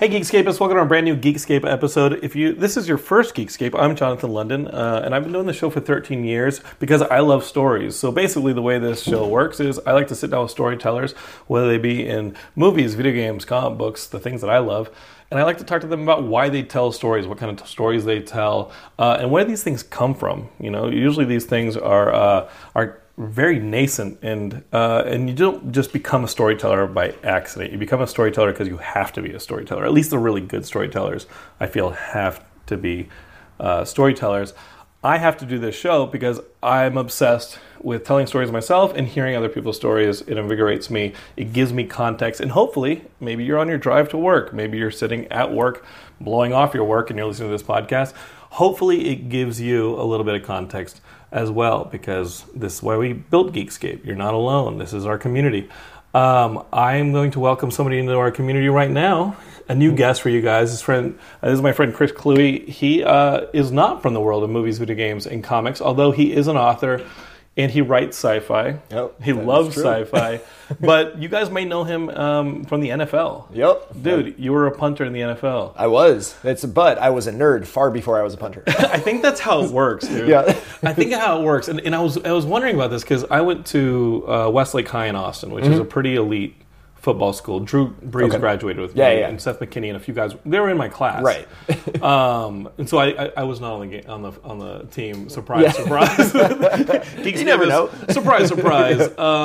Hey Geekscapists, welcome to our brand new Geekscape episode. If this is your first Geekscape, I'm Jonathan London, and I've been doing the show for 13 years because I love stories. So basically the way this show works is I like to sit down with storytellers, whether they be in movies, video games, comic books, the things that I love, and I like to talk to them about why they tell stories, what kind of stories they tell, and where these things come from. You know, usually these things are very nascent, and you don't just become a storyteller by accident. You become a storyteller because you have to be a storyteller. At least the really good storytellers, I feel, have to be storytellers. I have to do this show because I'm obsessed with telling stories myself and hearing other people's stories. It invigorates me. It gives me context. And hopefully, maybe you're on your drive to work. Maybe you're sitting at work, blowing off your work, and you're listening to this podcast. Hopefully, it gives you a little bit of context as well, because this is why we built Geekscape. You're not alone. This is our community. I'm going to welcome somebody into our community right now. A new guest for you guys. This is my friend Chris Kluwe. He is not from the world of movies, video games, and comics, although he is an author and he writes sci-fi. Yep, he loves sci-fi. But you guys may know him from the NFL. Yep. Dude, you were a punter in the NFL. I was. But I was a nerd far before I was a punter. I think that's how it works, dude. Yeah. I think how it works. And I was wondering about this because I went to Westlake High in Austin, which is a pretty elite football school. Drew Brees graduated with me, and Seth McKinney and a few guys. They were in my class, right? And so I was not on the team. Surprise, surprise. You never know. Surprise, surprise.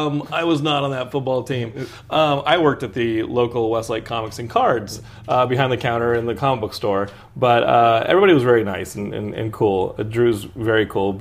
I was not on that football team. I worked at the local Westlake Comics and Cards behind the counter in the comic book store. But everybody was very nice and cool. Drew's very cool,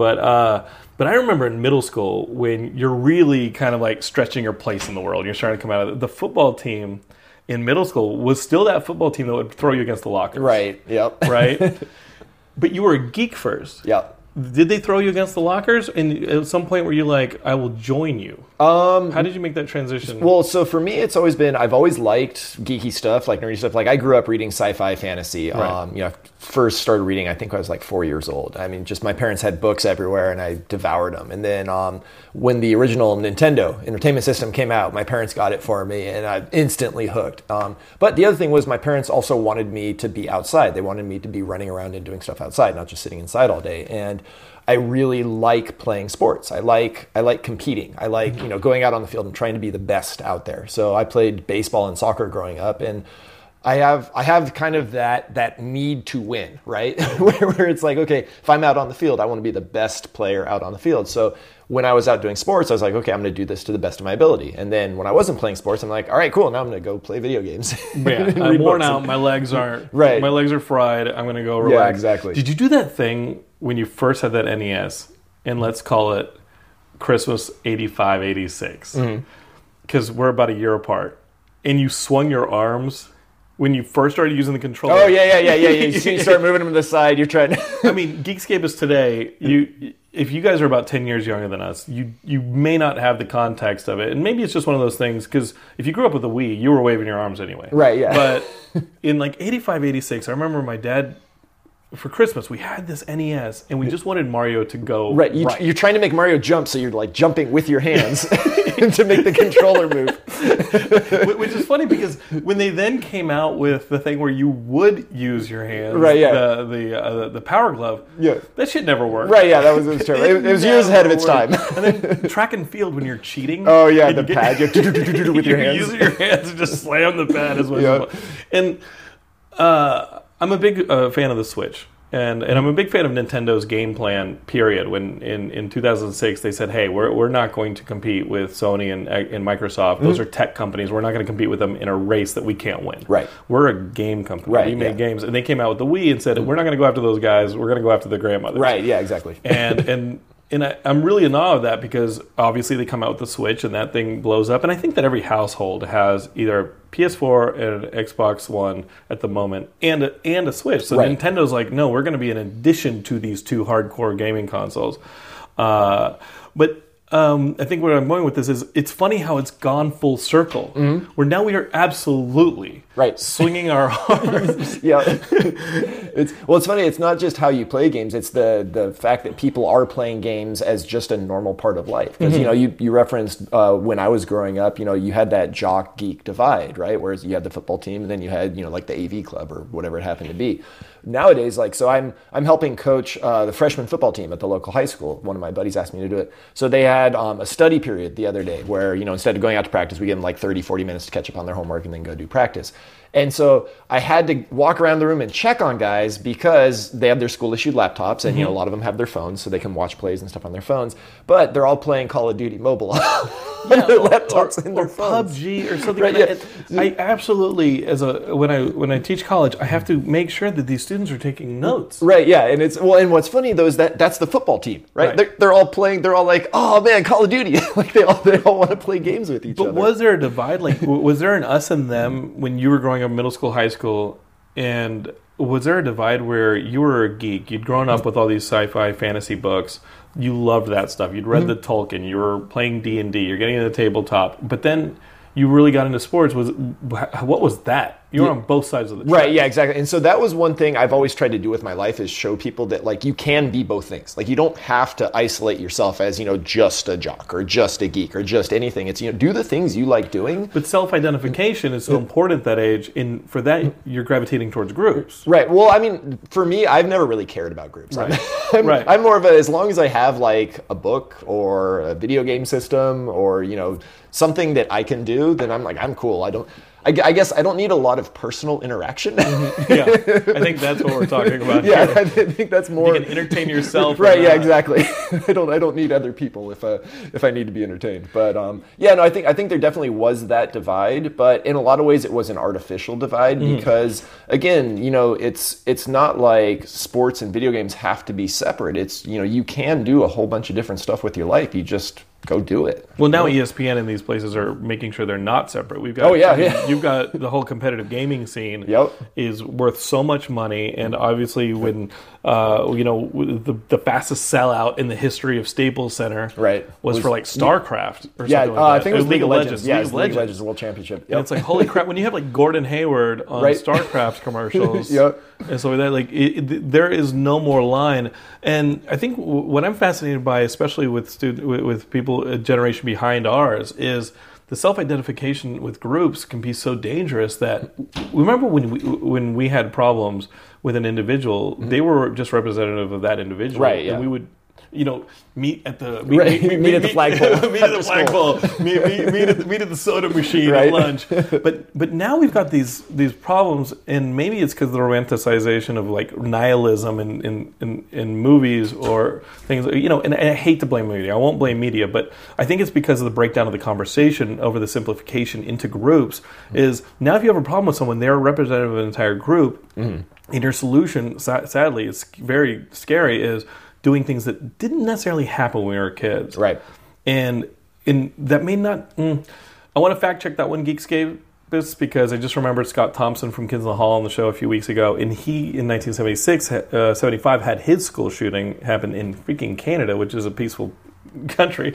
But I remember in middle school when you're really kind of like stretching your place in the world. You're starting to come out of it. The football team in middle school was still that football team that would throw you against the lockers. Right, yep. Right? But you were a geek first. Yep. Did they throw you against the lockers? And at some point were you like, I will join you? How did you make that transition? Well, so for me, it's always been, I've always liked geeky stuff, like nerdy stuff. Like I grew up reading sci-fi fantasy. Right. First started reading, I think I was like 4 years old. I mean, just my parents had books everywhere and I devoured them. And then when the original Nintendo Entertainment System came out, my parents got it for me and I instantly hooked. But the other thing was my parents also wanted me to be outside. They wanted me to be running around and doing stuff outside, not just sitting inside all day. And I really like playing sports. I like competing. I like, going out on the field and trying to be the best out there. So I played baseball and soccer growing up, and I have kind of that need to win, right? where it's like, okay, if I'm out on the field, I want to be the best player out on the field. So when I was out doing sports, I was like, okay, I'm going to do this to the best of my ability. And then when I wasn't playing sports, I'm like, all right, cool. Now I'm going to go play video games. Yeah, I'm worn out. My legs aren't. Right. My legs are fried. I'm going to go relax. Yeah, exactly. Did you do that thing when you first had that NES? And let's call it Christmas 85, 86. Because we're about a year apart. And you swung your arms when you first started using the controller. Oh, yeah. You start moving them to the side. You're trying to... I mean, Geekscapists today, if you guys are about 10 years younger than us, you may not have the context of it. And maybe it's just one of those things, because if you grew up with a Wii, you were waving your arms anyway. Right, yeah. But in like 85, 86, I remember my dad... For Christmas, we had this NES, and we just wanted Mario to go right. You're trying to make Mario jump, so you're like jumping with your hands to make the controller move. Which is funny because when they then came out with the thing where you would use your hands, right? Yeah. The Power Glove, yeah, that shit never worked. Right? Yeah, that was terrible. It was years ahead of its time. And then track and field, when you're cheating, oh yeah, the pad, with your hands, using your hands and just slam the pad as well. And I'm a big fan of the Switch, and I'm a big fan of Nintendo's game plan, period. When in 2006 they said, hey, we're not going to compete with Sony and Microsoft. Those are tech companies. We're not going to compete with them in a race that we can't win. Right. We're a game company. Right, we make games. And they came out with the Wii and said, we're not going to go after those guys. We're going to go after the grandmothers. Right, yeah, exactly. And I'm really in awe of that because obviously they come out with the Switch and that thing blows up. And I think that every household has either a PS4 and an Xbox One at the moment and a Switch. So Nintendo's like, no, we're going to be an addition to these two hardcore gaming consoles. But I think where I'm going with this is it's funny how it's gone full circle, where now we are absolutely swinging our arms. Yeah, it's funny. It's not just how you play games; it's the fact that people are playing games as just a normal part of life. Because you referenced when I was growing up, you had that jock geek divide, right? Whereas you had the football team, and then you had like the AV club or whatever it happened to be. Nowadays, so I'm helping coach the freshman football team at the local high school. One of my buddies asked me to do it. So they had a study period the other day where, instead of going out to practice, we give them 30, 40 minutes to catch up on their homework and then go do practice. And so I had to walk around the room and check on guys because they have their school issued laptops and, a lot of them have their phones so they can watch plays and stuff on their phones, but they're all playing Call of Duty Mobile on their laptops and their phones. PUBG or something like that. I absolutely, when I teach college, I have to make sure that these students are taking notes. Right, yeah. And and what's funny though is that's the football team, right? They're all playing, they're all like, oh man, Call of Duty. they all want to play games with each other. But was there a divide? Was there an us and them when you were growing up middle school, high school, and was there a divide where you were a geek? You'd grown up with all these sci-fi fantasy books. You loved that stuff. You'd read the Tolkien. You were playing D&D. You're getting into the tabletop. But then you really got into sports. What was that? You were on both sides of the track. Right, yeah, exactly. And so that was one thing I've always tried to do with my life is show people that you can be both things. You don't have to isolate yourself as, just a jock or just a geek or just anything. It's, do the things you like doing. But self-identification is so important at that age. And for that, you're gravitating towards groups. Right. Well, I mean, for me, I've never really cared about groups. Right. I'm more of as long as I have a book or a video game system or, something that I can do, then I'm cool. I guess I don't need a lot of personal interaction. Yeah, I think that's what we're talking about. Yeah, here. I think that's more. You can entertain yourself, right? Yeah, exactly. I don't need other people if I need to be entertained. But I think there definitely was that divide, but in a lot of ways it was an artificial divide because again, it's not like sports and video games have to be separate. It's you can do a whole bunch of different stuff with your life. You just go do it. Well, now ESPN and these places are making sure they're not separate. We've got you've got the whole competitive gaming scene is worth so much money, and obviously when the fastest sellout in the history of Staples Center was for StarCraft or something like that. I think it was League of Legends. Yeah, League of Legends World Championship. And it's holy crap, when you have Gordon Hayward on StarCraft commercials and so that there is no more line. And I think what I'm fascinated by, especially with people a generation behind ours, is the self-identification with groups can be so dangerous that remember when we had problems with an individual, they were just representative of that individual, right? Yeah. And we would meet at the flagpole, meet at the soda machine at lunch. But now we've got these problems, and maybe it's because of the romanticization of nihilism in movies or things. And I hate to blame media. I won't blame media, but I think it's because of the breakdown of the conversation over the simplification into groups. Is now if you have a problem with someone, they're a representative of an entire group, and your solution, sadly, it's very scary, is doing things that didn't necessarily happen when we were kids. Right. And that may not... I want to fact check that one Geekscape because I just remembered Scott Thompson from Kids in the Hall on the show a few weeks ago, and he, in 1975, had his school shooting happen in freaking Canada, which is a peaceful country.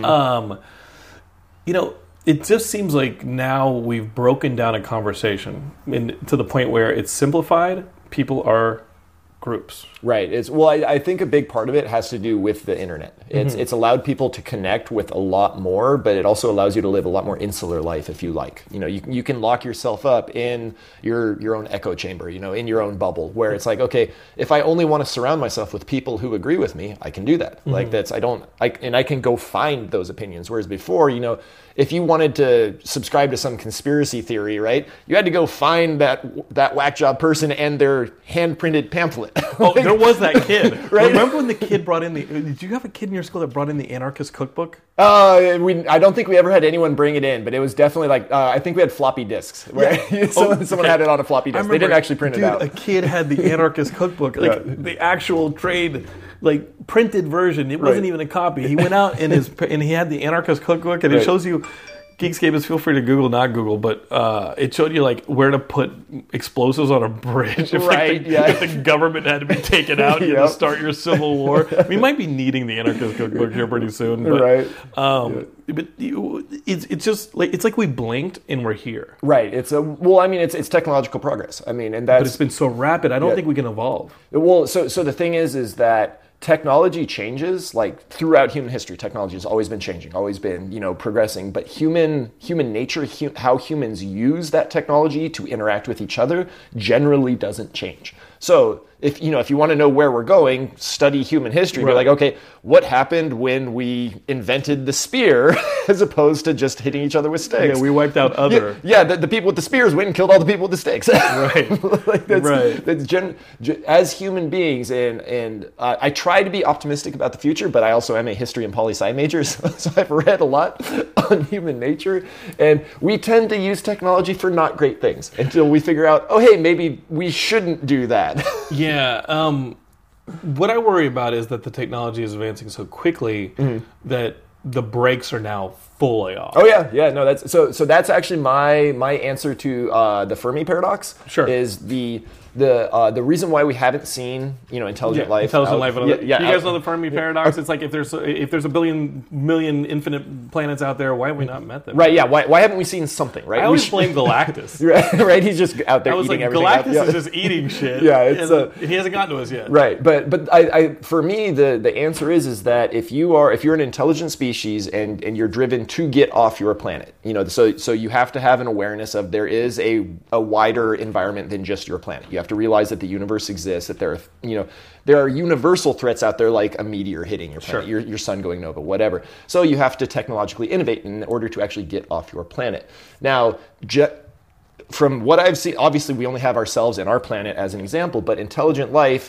It just seems like now we've broken down a conversation to the point where it's simplified. People are groups. Right. I think a big part of it has to do with the internet. It's allowed people to connect with a lot more, but it also allows you to live a lot more insular life if you like. You can lock yourself up in your own echo chamber, in your own bubble, where it's okay, if I only want to surround myself with people who agree with me, I can do that. I can go find those opinions. Whereas before, if you wanted to subscribe to some conspiracy theory, right, you had to go find that whack job person and their hand-printed pamphlet. Oh, there was that kid. Right? Remember when the kid brought in did you have a kid in your school that brought in the anarchist cookbook? I don't think we ever had anyone bring it in, but it was definitely I think we had floppy disks. Where someone had it on a floppy disk. They didn't actually print it out. A kid had the anarchist cookbook, the actual trade, printed version. It wasn't even a copy. He went out and he had the anarchist cookbook, and it shows you Geekscapists, feel free to Google, not Google, but it showed you like where to put explosives on a bridge if, if the government had to be taken out you to start your civil war. We might be needing the Anarchist Cookbook here pretty soon, but, but it's just like it's like we blinked and we're here. Right. It's technological progress. I mean, and that's but it's been so rapid. I don't think we can evolve. Well, so the thing is that technology changes like throughout human history. Technology has always been changing, always been, progressing, but human nature, how humans use that technology to interact with each other generally doesn't change. So if you want to know where we're going, study human history. Right. Be like, okay, what happened when we invented the spear as opposed to just hitting each other with sticks? Yeah, we wiped out other. The people with the spears went and killed all the people with the sticks. Right. As human beings, and I try to be optimistic about the future, but I also am a history and poli-sci major, so I've read a lot on human nature, and we tend to use technology for not great things until we figure out, oh, hey, maybe we shouldn't do that. Yeah. What I worry about is that the technology is advancing so quickly that the brakes are now fully off. Oh yeah, no, that's so that's actually my answer to the Fermi paradox. Sure. Is the reason why we haven't seen intelligent life. Intelligent life. You guys know the Fermi paradox? It's like if there's a billion infinite planets out there, why have we not met them? Right. Yeah. Why haven't we seen something? Right. I always blame Galactus. Right. He's just out there eating everything. Galactus is just eating shit. He hasn't gotten to us yet. Right. But I for me the answer is that if you're an intelligent species and you're driven to get off your planet, so you have to have an awareness of there is a wider environment than just your planet. You have to realize that the universe exists, that there are universal threats out there like a meteor hitting your planet, your sun going nova, whatever. So you have to technologically innovate in order to actually get off your planet. Now, from what I've seen, obviously we only have ourselves and our planet as an example, but intelligent life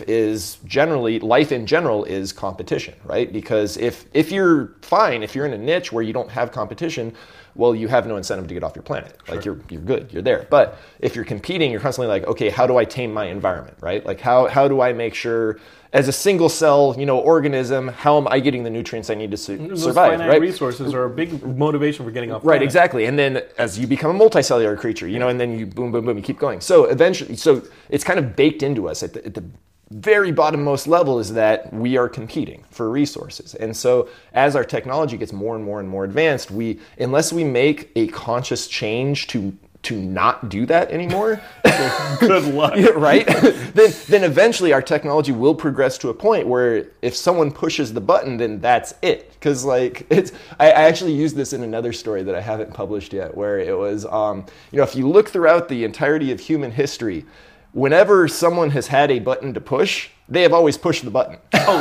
in general is competition, right? Because if you're in a niche where you don't have competition, well, you have no incentive to get off your planet. Sure. Like you're good, you're there. But if you're competing, you're constantly like, okay, how do I tame my environment, right? Like how do I make sure as a single cell, organism, how am I getting the nutrients I need to survive? Those finite resources are a big motivation for getting off planet. Right, exactly. And then as you become a multicellular creature, and then you boom, boom, boom, you keep going. So eventually, it's kind of baked into us at the very bottommost level is that we are competing for resources. And so as our technology gets more and more and more advanced, unless we make a conscious change to not do that anymore, good luck. Right? then eventually our technology will progress to a point where if someone pushes the button, then that's it. Because I actually used this in another story that I haven't published yet, where it was if you look throughout the entirety of human history, whenever someone has had a button to push, they have always pushed the button.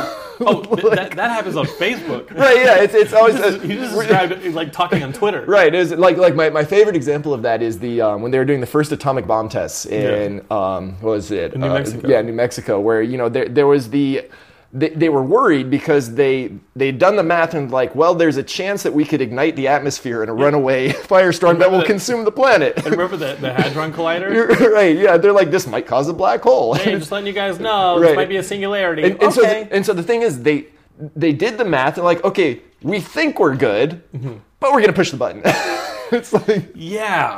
That happens on Facebook. Right, yeah, it's always... you just described it like talking on Twitter. Right, it was like my favorite example of that is the when they were doing the first atomic bomb tests in, what was it? In New Mexico. Yeah, New Mexico, where, there was the... They were worried because they'd done the math and there's a chance that we could ignite the atmosphere in a runaway firestorm that will consume the planet. And remember the Hadron Collider? Right, yeah. They're like, this might cause a black hole. Hey, just letting you guys know, this might be a singularity. And so the thing is, they did the math and okay, we think we're good, but we're going to push the button. It's like... Yeah.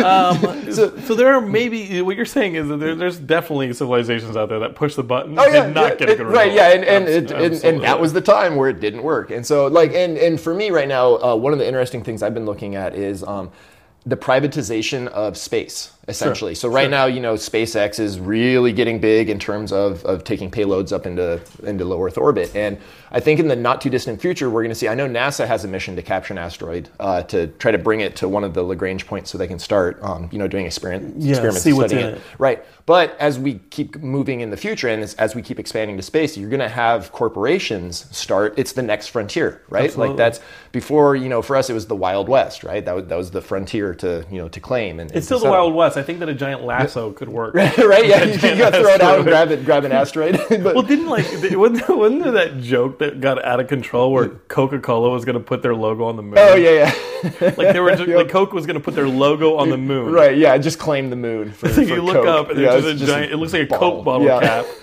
So there are maybe... What you're saying is that there's definitely civilizations out there that push the button and not get a good result. Right, yeah, and that was the time where it didn't work. And so, and for me right now, one of the interesting things I've been looking at is the privatization of space, essentially. So right now, SpaceX is really getting big in terms of taking payloads up into low Earth orbit. And I think in the not too distant future, we're going to see, I know NASA has a mission to capture an asteroid to try to bring it to one of the Lagrange points so they can start, doing experiments see what's in it. Right. But as we keep moving in the future and as we keep expanding to space, you're going to have corporations start. It's the next frontier, right? Absolutely. Like that's before, for us, it was the Wild West, right? That was the frontier to claim. And it's still the Wild West. I think that a giant lasso could work. Right? Yeah, you got to throw it out and grab an asteroid. But, well, wasn't there that joke that got out of control where Coca-Cola was going to put their logo on the moon? Oh yeah. They were just, Coke was going to put their logo on the moon. Right. Yeah. Just claim the moon. You look up and it's just a giant. It looks like a Coke bottle cap.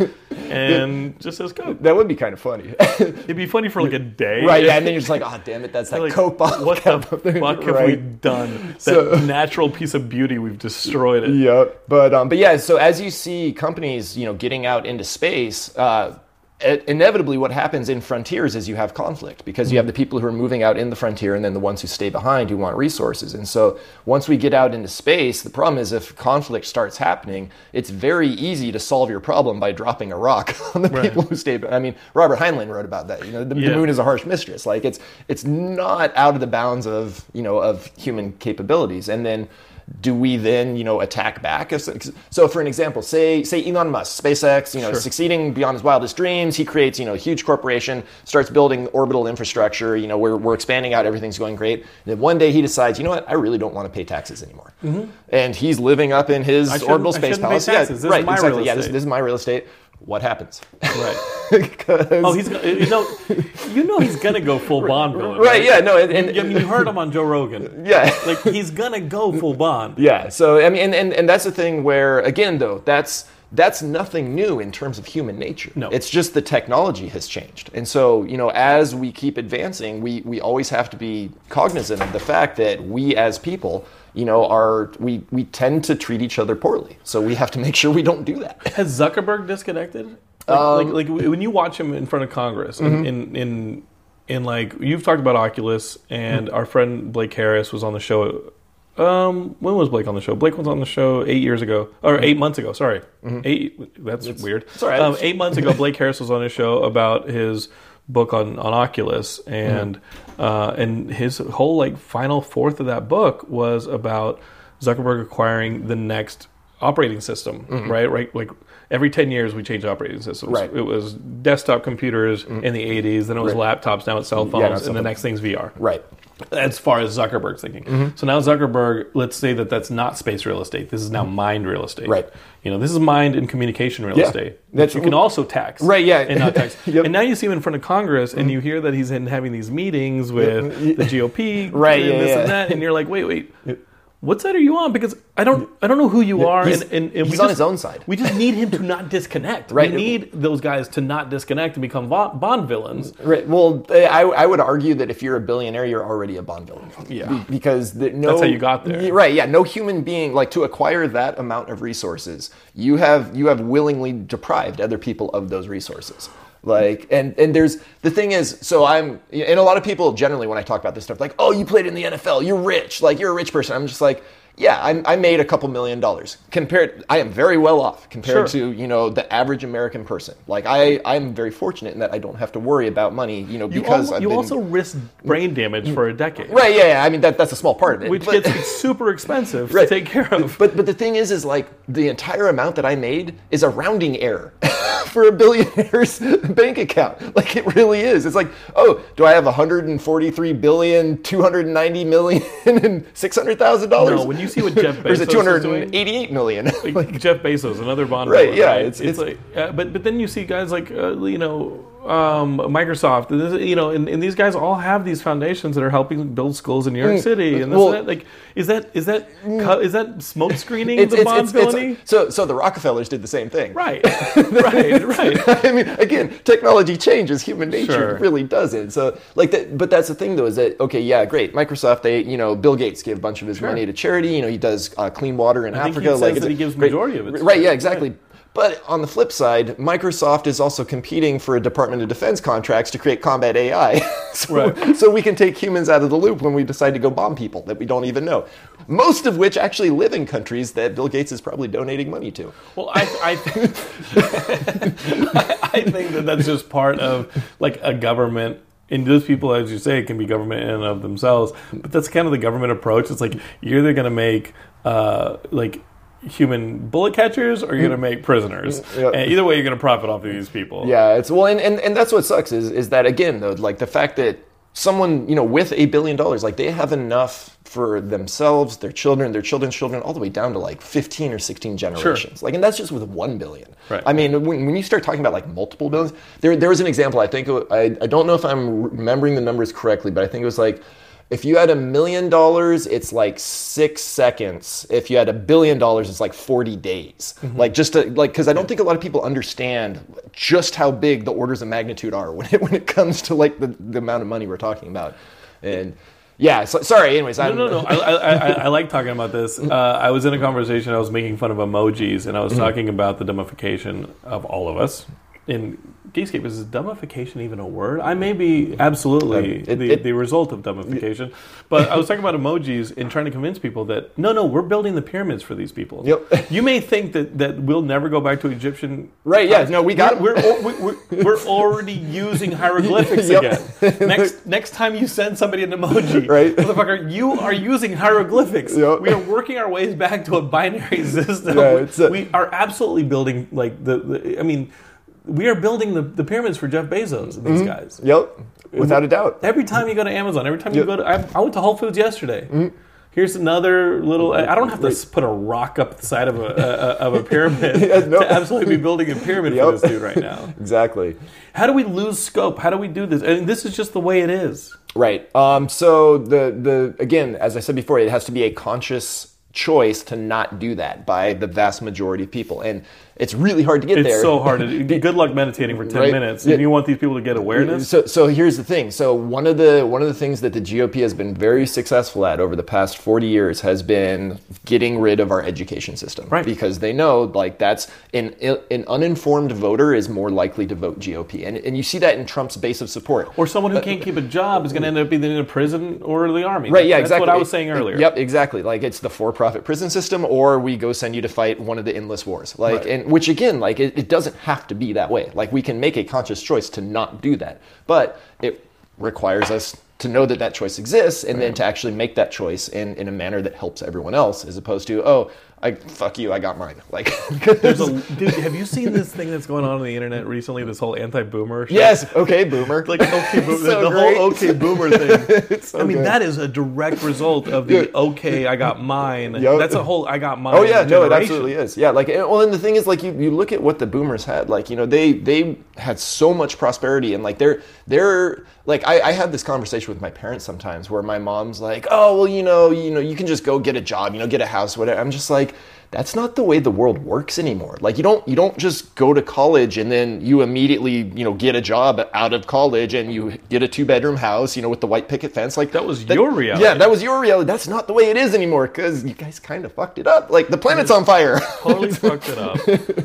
and just says Coke. That would be kind of funny. It'd be funny for like a day. Right, yeah, and then you're just like, oh, damn it, that's that like, Coke bottle. What the fuck have we done? That natural piece of beauty, we've destroyed it. Yep. But yeah, so as you see companies, getting out into space, inevitably what happens in frontiers is you have conflict, because you have the people who are moving out in the frontier and then the ones who stay behind who want resources. And so once we get out into space, the problem is if conflict starts happening, it's very easy to solve your problem by dropping a rock on the people who stay behind. I mean, Robert Heinlein wrote about that. The moon is a harsh mistress. Like it's not out of the bounds of human capabilities. And then do we then, attack back? So for an example, say Elon Musk, SpaceX, succeeding beyond his wildest dreams, he creates, a huge corporation, starts building orbital infrastructure, we're expanding out, everything's going great. And then one day he decides, I really don't want to pay taxes anymore. Mm-hmm. And he's living up in his orbital space palace. Yeah, this is my real estate. Yeah, this is my real estate. What happens? Right. He's gonna go full Bond villain. Right. Yeah. No. You heard him on Joe Rogan. Yeah. Like he's gonna go full Bond. Yeah. So I mean, and that's the thing where again though that's nothing new in terms of human nature. No. It's just the technology has changed. And so, as we keep advancing, we always have to be cognizant of the fact that we as people, we tend to treat each other poorly. So we have to make sure we don't do that. Has Zuckerberg disconnected? Like when you watch him in front of Congress, mm-hmm. in like, you've talked about Oculus, and our friend Blake Harris was on the show. When was Blake on the show? Blake was on the show 8 years ago, or 8 months ago. Sorry, That's weird. It's all right. 8 months ago, Blake Harris was on his show about his book on Oculus, and his whole final fourth of that book was about Zuckerberg acquiring the next operating system. Mm-hmm. Right. Like every 10 years we change operating systems. Right. It was desktop computers in the 80s, then it was laptops, now it's cell phones, and the next thing's VR. Right. As far as Zuckerberg's thinking. Mm-hmm. So now Zuckerberg, let's say that's not space real estate. This is now mind real estate. Right. This is mind and communication real estate. That you can also tax. Right, yeah. And not tax. Yep. And now you see him in front of Congress, and you hear that he's having these meetings with the GOP. Right, and this and that. And you're like, wait. What side are you on? Because I don't know who you are. He's he's on his own side. We just need him to not disconnect. Right. We need those guys to not disconnect and become Bond villains. Right. Well, I would argue that if you're a billionaire, you're already a Bond villain. Yeah. Because that's how you got there. Right. Yeah. No human being, to acquire that amount of resources, you have willingly deprived other people of those resources. And there's the thing is, so and a lot of people generally when I talk about this stuff, oh, you played in the NFL, you're rich, you're a rich person. I'm just like, yeah, I made a couple $1 million. I am very well off compared to the average American person. I'm very fortunate in that I don't have to worry about money, because you also risk brain damage for a decade. Right? Yeah. I mean that's a small part of it, which gets super expensive to take care of. But the thing is the entire amount that I made is a rounding error. For a billionaire's bank account. It really is. It's oh, do I have $143,290,000,000 and $600,000? No, when you see what Jeff Bezos or is it $288 million? Jeff Bezos, another Bond. Right, yeah. Right? It's but then you see guys Microsoft, and these guys all have these foundations that are helping build schools in New York City, and is that smoke screening the Bond villainy? So the Rockefellers did the same thing, right? Right. I mean, again, technology changes, human nature really doesn't. So but that's the thing though, is that okay, yeah, great. Microsoft, Bill Gates gave a bunch of his money to charity. He does clean water in Africa. He says that he gives majority of it. Right. Yeah. Exactly. Right. But on the flip side, Microsoft is also competing for Department of Defense contracts to create combat AI. So we can take humans out of the loop when we decide to go bomb people that we don't even know. Most of which actually live in countries that Bill Gates is probably donating money to. Well, I think that's just part of a government. And those people, as you say, can be government in and of themselves. But that's kind of the government approach. It's you're either going to make human bullet catchers or you're going to make prisoners. Yep. And either way, you're going to profit off of these people. Yeah, and that's what sucks is that, again, though, the fact that someone, with $1 billion, they have enough for themselves, their children, their children's children, all the way down to 15 or 16 generations. Sure. And that's just with 1 billion. Right. I mean, when you start talking about multiple billions, there was an example, I think, I don't know if I'm remembering the numbers correctly, but I think it was If you had $1 million, it's like 6 seconds. If you had $1 billion, it's like 40 days. Like just to, like, because I don't think a lot of people understand just how big the orders of magnitude are when it comes to like the amount of money we're talking about. And yeah, so, sorry. Anyways, no. I like talking about this. I was in a conversation. I was making fun of emojis, and I was talking about the dumbification of all of us. In Geekscape, is dumbification even a word? I may be absolutely the result of dumbification. But I was talking about emojis and trying to convince people that, no, we're building the pyramids for these people. Yep. You may think that we'll never go back to Egyptian... Right, yeah, no, we got... We're already using hieroglyphics again. Next time you send somebody an emoji, right, motherfucker, you are using hieroglyphics. Yep. We are working our ways back to a binary system. Yeah, we are absolutely building, like, we are building the pyramids for Jeff Bezos and these guys. Yep, without a doubt. Every time you go to Amazon, every time you go to... I went to Whole Foods yesterday. Here's another little... I don't have to put a rock up the side of a pyramid to absolutely be building a pyramid for this dude right now. Exactly. How do we lose scope? How do we do this? And this is just the way it is. Right. So the again, as I said before, it has to be a conscious choice to not do that by the vast majority of people, and it's really hard to get there. It's so hard. Good luck meditating for 10 minutes. And you want these people to get awareness? So here's the thing. So one of the things that the GOP has been very successful at over the past 40 years has been getting rid of our education system. Right. Because they know, like, that's an uninformed voter is more likely to vote GOP. And you see that in Trump's base of support. Or someone who can't keep a job is going to end up either in a prison or the army. Right, yeah, That's exactly. what I was saying earlier. Yep, exactly. Like, it's the for-profit prison system, or we go send you to fight one of the endless wars. Like, and which again, like, it doesn't have to be that way. Like, we can make a conscious choice to not do that, but it requires us to know that choice exists, and then to actually make that choice in a manner that helps everyone else, as opposed to, fuck you, I got mine. Like, dude, have you seen this thing that's going on the internet recently? This whole anti-boomer shit? Yes, okay, boomer. Like, okay, boomer, so the whole okay boomer thing. So good. That is a direct result of the okay, I got mine. Yep. That's a whole I got mine. Oh yeah, generation. no, it absolutely is. Yeah, like, well, and the thing is, like, you look at what the boomers had. Like, they had so much prosperity, and like they're like, I have this conversation with my parents sometimes where my mom's like, oh, well, you can just go get a job, get a house, whatever. I'm just like, that's not the way the world works anymore. Like, you don't just go to college and then you immediately, get a job out of college and you get a 2-bedroom house, with the white picket fence. Like, that was your reality. Yeah, that was your reality. That's not the way it is anymore, because you guys kind of fucked it up. Like, the planet's on fire. Totally fucked it up.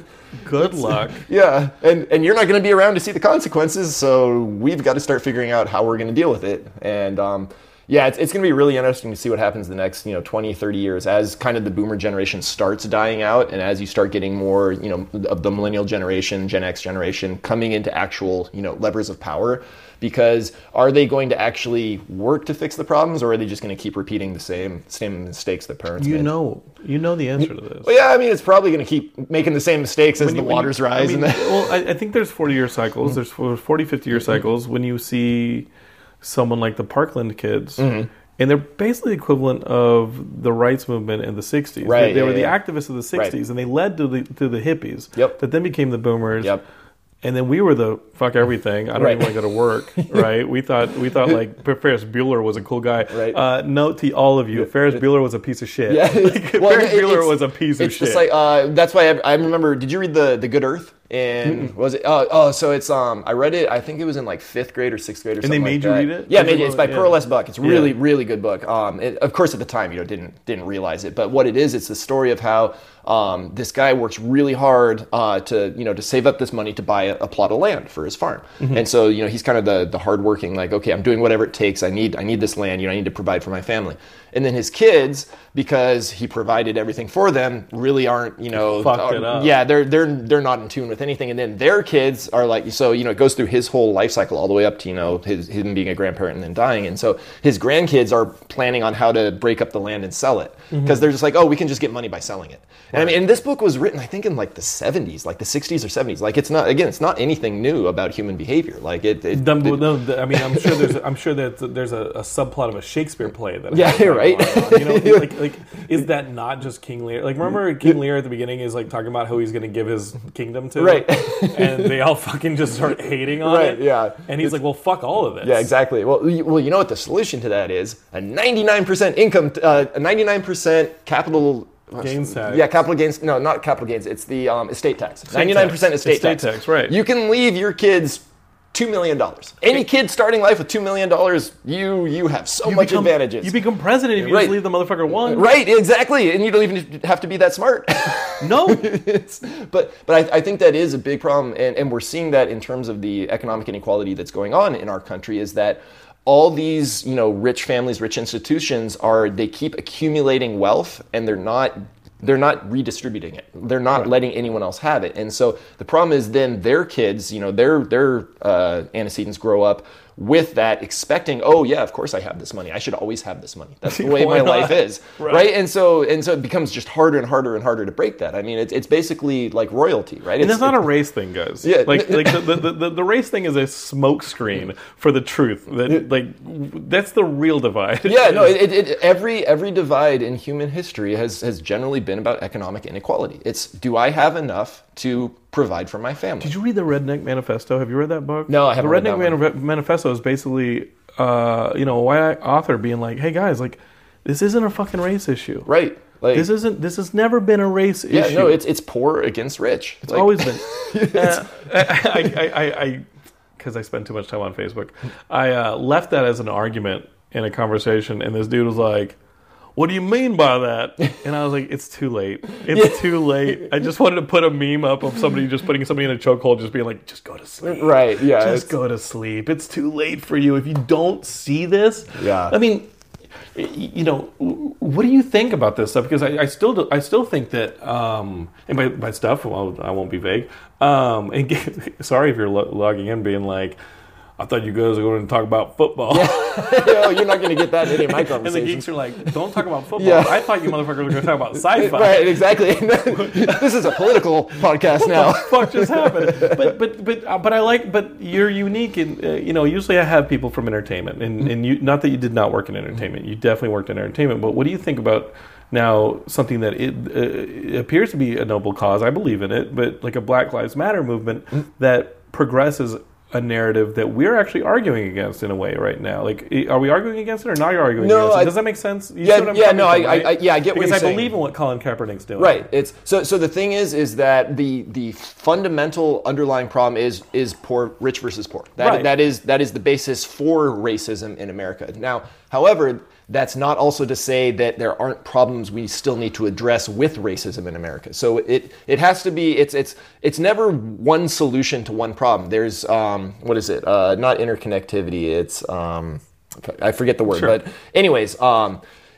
Good luck. Yeah, and you're not going to be around to see the consequences, so we've got to start figuring out how we're going to deal with it. And yeah, it's going to be really interesting to see what happens the next 20, 30 years as kind of the boomer generation starts dying out, and as you start getting more of the millennial generation, Gen X generation coming into actual levers of power. Because are they going to actually work to fix the problems, or are they just going to keep repeating the same mistakes that parents made? You know the answer to this. Well, yeah, I mean, it's probably going to keep making the same mistakes as the waters rise. I think there's 40-year cycles. There's 40, 50-year cycles when you see someone like the Parkland kids. And they're basically the equivalent of the rights movement in the 60s. Right, they were the activists of the 60s, and they led to the hippies that then became the boomers. Yep. And then we were the fuck everything. I don't even want to go to work, right? We thought like Ferris Bueller was a cool guy. Right. Note to all of you, Ferris Bueller was a piece of shit. Yeah. Ferris Bueller was a piece of shit. It's just like, that's why I remember, did you read The Good Earth? And was it? So it's I read it. I think it was in like 5th grade or 6th grade or something. And they made you read it? Yeah, made it. It's by Pearl S. Buck. It's really, really good book. Of course, at the time, didn't realize it. But what it is, it's the story of how this guy works really hard to save up this money to buy a plot of land for his farm. And so he's kind of the hardworking, like, okay, I'm doing whatever it takes. I need this land. I need to provide for my family. And then his kids, because he provided everything for them, really aren't fucked it up. Yeah, they're not in tune with anything. And then their kids are like, so it goes through his whole life cycle all the way up to him being a grandparent and then dying. And so his grandkids are planning on how to break up the land and sell it, because they're just like, oh, we can just get money by selling it. And I mean, and this book was written, I think, in like the 70s, like the 60s or 70s. Like, it's not anything new about human behavior. Like I'm sure that there's a subplot of a Shakespeare play that. Yeah, right. Like is that not just King Lear? Like, remember King Lear at the beginning is like talking about how he's going to give his kingdom to. Right. And they all fucking just start hating on Right, it. yeah. And he's like, well, fuck all of this. Yeah, exactly. Well, you know what the solution to that is? A 99% income, a 99% capital gains tax. Yeah, capital gains. No, not capital gains. It's the estate tax. 99% estate tax. Right. You can leave your kids $2 million. Any kid starting life with $2 million, you have so much advantages. You become president if you just leave the motherfucker one. Right, exactly. And you don't even have to be that smart. No. But I think that is a big problem. And we're seeing that in terms of the economic inequality that's going on in our country, is that all these, rich families, rich institutions they keep accumulating wealth, and they're not redistributing it. They're not letting anyone else have it. And so the problem is then their kids, their antecedents grow up with that, expecting, oh yeah, of course I have this money. I should always have this money. That's the way my life is, right? And so it becomes just harder and harder and harder to break that. I mean, it's basically like royalty, right? And it's not a race thing, guys. Yeah, like the race thing is a smokescreen for the truth. That's the real divide. Yeah, no. Every divide in human history has generally been about economic inequality. It's, do I have enough to provide for my family? Did you read the Redneck Manifesto? Have you read that book? No, I haven't read that one. The Redneck Manifesto is basically, a white author being like, hey guys, like, this isn't a fucking race issue. Right. Like, this has never been a race issue. Yeah, no, it's poor against rich. It's always been. Because I spend too much time on Facebook, I left that as an argument in a conversation, and this dude was like, what do you mean by that? And I was like, it's too late. It's too late. I just wanted to put a meme up of somebody just putting somebody in a chokehold, just being like, just go to sleep. Right, yeah. Just go to sleep. It's too late for you. If you don't see this. Yeah. I mean, what do you think about this stuff? Because I still think that, and by stuff, well, I won't be vague. Sorry if you're logging in being like, I thought you guys were going to talk about football. Yeah. You're not going to get that in any of my conversations. And the geeks are like, don't talk about football. Yeah. I thought you motherfuckers were going to talk about sci-fi. Right, exactly. This is a political podcast now. What the fuck just happened? But you're unique, and usually I have people from entertainment, and you, not that you did not work in entertainment, you definitely worked in entertainment. But what do you think about now something that it appears to be a noble cause? I believe in it, but like a Black Lives Matter movement that progresses a narrative that we're actually arguing against in a way right now. Like, are we arguing against it or not arguing against it? Does that make sense? I get what you're saying. Because I believe in what Colin Kaepernick's doing. Right. It's so the thing is that the fundamental underlying problem is poor, rich versus poor. That is the basis for racism in America. Now, however, that's not also to say that there aren't problems we still need to address with racism in America. So it has to be, it's never one solution to one problem. There's what is it? Not interconnectivity. It's I forget the word. Sure. But anyways, all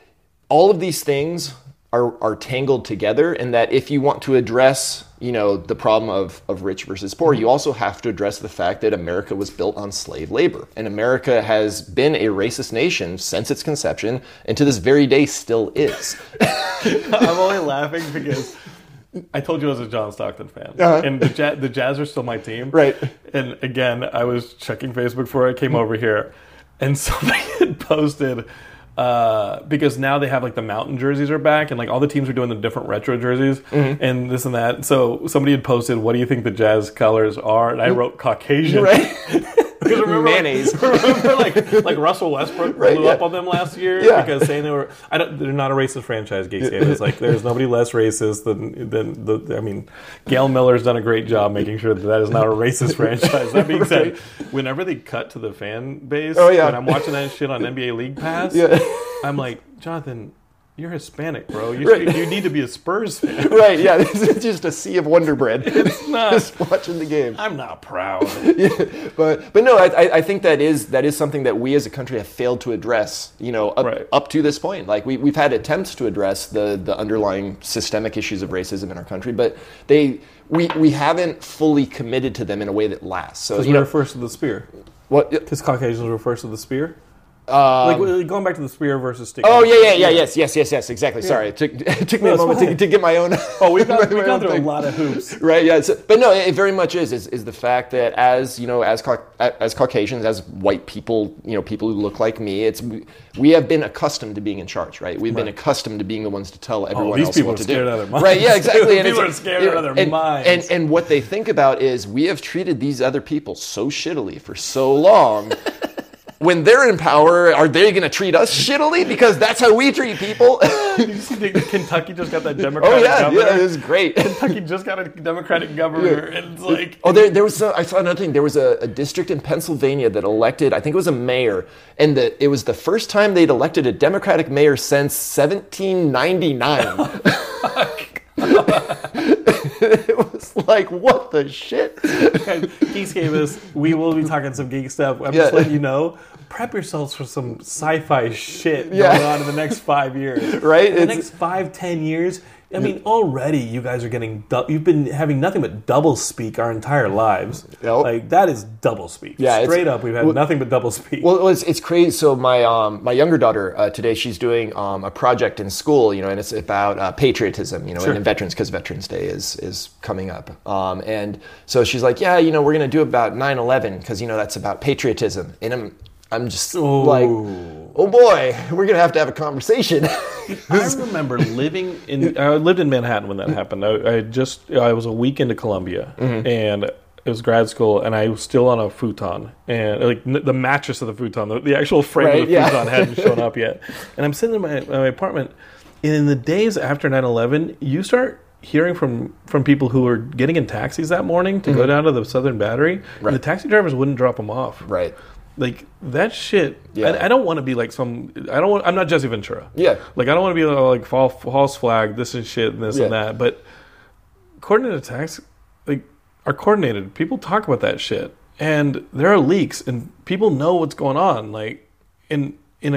of these things are tangled together, and that if you want to address the problem of rich versus poor, you also have to address the fact that America was built on slave labor, and America has been a racist nation since its conception, and to this very day still is. I'm only laughing because I told you I was a John Stockton fan, and the Jazz are still my team. Right. And again, I was checking Facebook before I came over here, and somebody had posted, because now they have like the mountain jerseys are back, and like all the teams are doing the different retro jerseys and this and that. So somebody had posted, what do you think the Jazz colors are? And I wrote Caucasian. Right. Because remember, mayonnaise. Like Russell Westbrook blew up on them last year because saying they're not a racist franchise. Geekscape. It's like there's nobody less racist than Gail Miller's done a great job making sure that is not a racist franchise. That being said, whenever they cut to the fan base, when I'm watching that shit on NBA League Pass, I'm like, Jonathan, you're Hispanic, bro. You need to be a Spurs fan. Right, yeah. This is just a sea of Wonder Bread. It's not. Just watching the game. I'm not proud. But no, I think that is something that we as a country have failed to address, up to this point. Like, we've had attempts to address the underlying systemic issues of racism in our country, but we haven't fully committed to them in a way that lasts. So because we're first to the spear. What? Because Caucasians were first to the spear? Like going back to the spear versus stick. Oh yeah, yes, exactly. Yeah. Sorry, it took me a moment to get my own. Oh, we've gone through a lot of hoops, right? Yeah, but no, it very much is the fact that as Caucasians, as white people, people who look like me, we have been accustomed to being in charge, right? We've been accustomed to being the ones to tell everyone else what to do. These people are scared out of their minds. Right? Yeah, exactly. People are scared out of their minds. And what they think about is we have treated these other people so shittily for so long. When they're in power, are they going to treat us shittily? Because that's how we treat people. Did you see Kentucky just got that Democratic governor? Yeah, it was great. Kentucky just got a Democratic governor, and it's like... Oh, there was... I saw another thing. There was a district in Pennsylvania that elected, I think it was a mayor, and it was the first time they'd elected a Democratic mayor since 1799. It was like, what the shit? Geekscape we will be talking some geek stuff. I'm just letting you know, prep yourselves for some sci-fi shit going on in the next 5 years. Right? In the next 5-10 years, I mean, already you guys are you've been having nothing but double speak our entire lives. Yep. Like, that is double speak. Yeah, straight up, we've had nothing but double speak. Well, it's crazy. So my younger daughter, today, she's doing a project in school, and it's about patriotism, and veterans, because Veterans Day is coming up. And so she's like, yeah, we're going to do about 9/11, because, that's about patriotism. And I'm just like, oh boy, we're going to have a conversation. I remember I lived in Manhattan when that happened. I was a week into Columbia, and it was grad school, and I was still on a futon, and like the mattress of the futon, the actual frame of the futon hadn't shown up yet. And I'm sitting in my apartment, and in the days after 9/11, you start hearing from people who were getting in taxis that morning to go down to the Southern Battery, and the taxi drivers wouldn't drop them off. Right. Like, that shit, I don't want to be like I'm not Jesse Ventura. Yeah. Like, I don't want to be like false flag, this and shit, and this and that. But coordinated attacks, like, are coordinated. People talk about that shit. And there are leaks, and people know what's going on. Like, I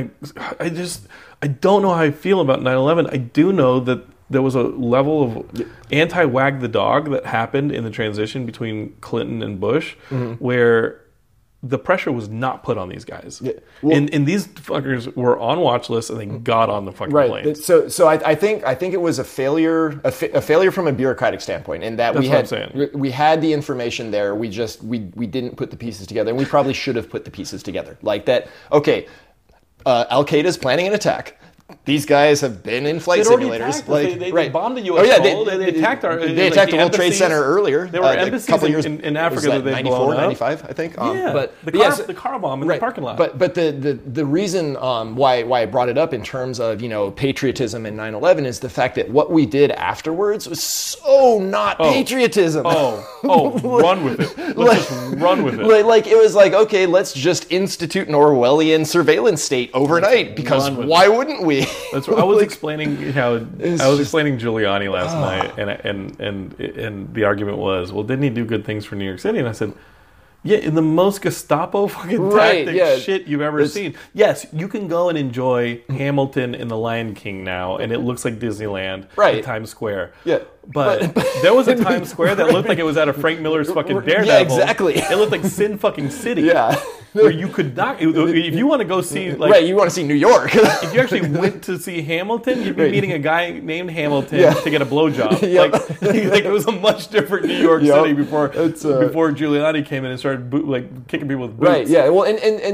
don't know how I feel about 9/11. I do know that there was a level of anti-wag the dog that happened in the transition between Clinton and Bush, where the pressure was not put on these guys. Yeah. Well, and these fuckers were on watch lists, and they got on the fucking plane. So I think it was a failure from a bureaucratic standpoint, in that we had the information there. We didn't put the pieces together, and we probably should have put the pieces together. Like that. Okay, Al Qaeda's planning an attack. These guys have been in flight simulators. They bombed the U.S. They attacked the World Trade Center earlier. There were embassies in Africa that they blown up. 95, I think. The car bomb in the parking lot. But the reason why I brought it up in terms of patriotism and 9/11 is the fact that what we did afterwards was so not patriotism. Run with it. Let's just run with it. Like it was like, okay, let's just institute an Orwellian surveillance state overnight, because why wouldn't we? That's what I was explaining. Explaining Giuliani last night, and the argument was, well, didn't he do good things for New York City? And I said, yeah, in the most Gestapo fucking tactic shit you've ever seen. Yes, you can go and enjoy Hamilton and the Lion King now, and it looks like Disneyland at Times Square. Yeah. But there was a Times Square that looked like it was out of Frank Miller's fucking Daredevil. Yeah, exactly. It looked like Sin fucking City. Yeah. Where you could not, if you want to go see, you want to see New York. If you actually went to see Hamilton, you'd be meeting a guy named Hamilton to get a blowjob. Like it was a much different New York City before Giuliani came in and started kicking people with boots. Right. Yeah. Well,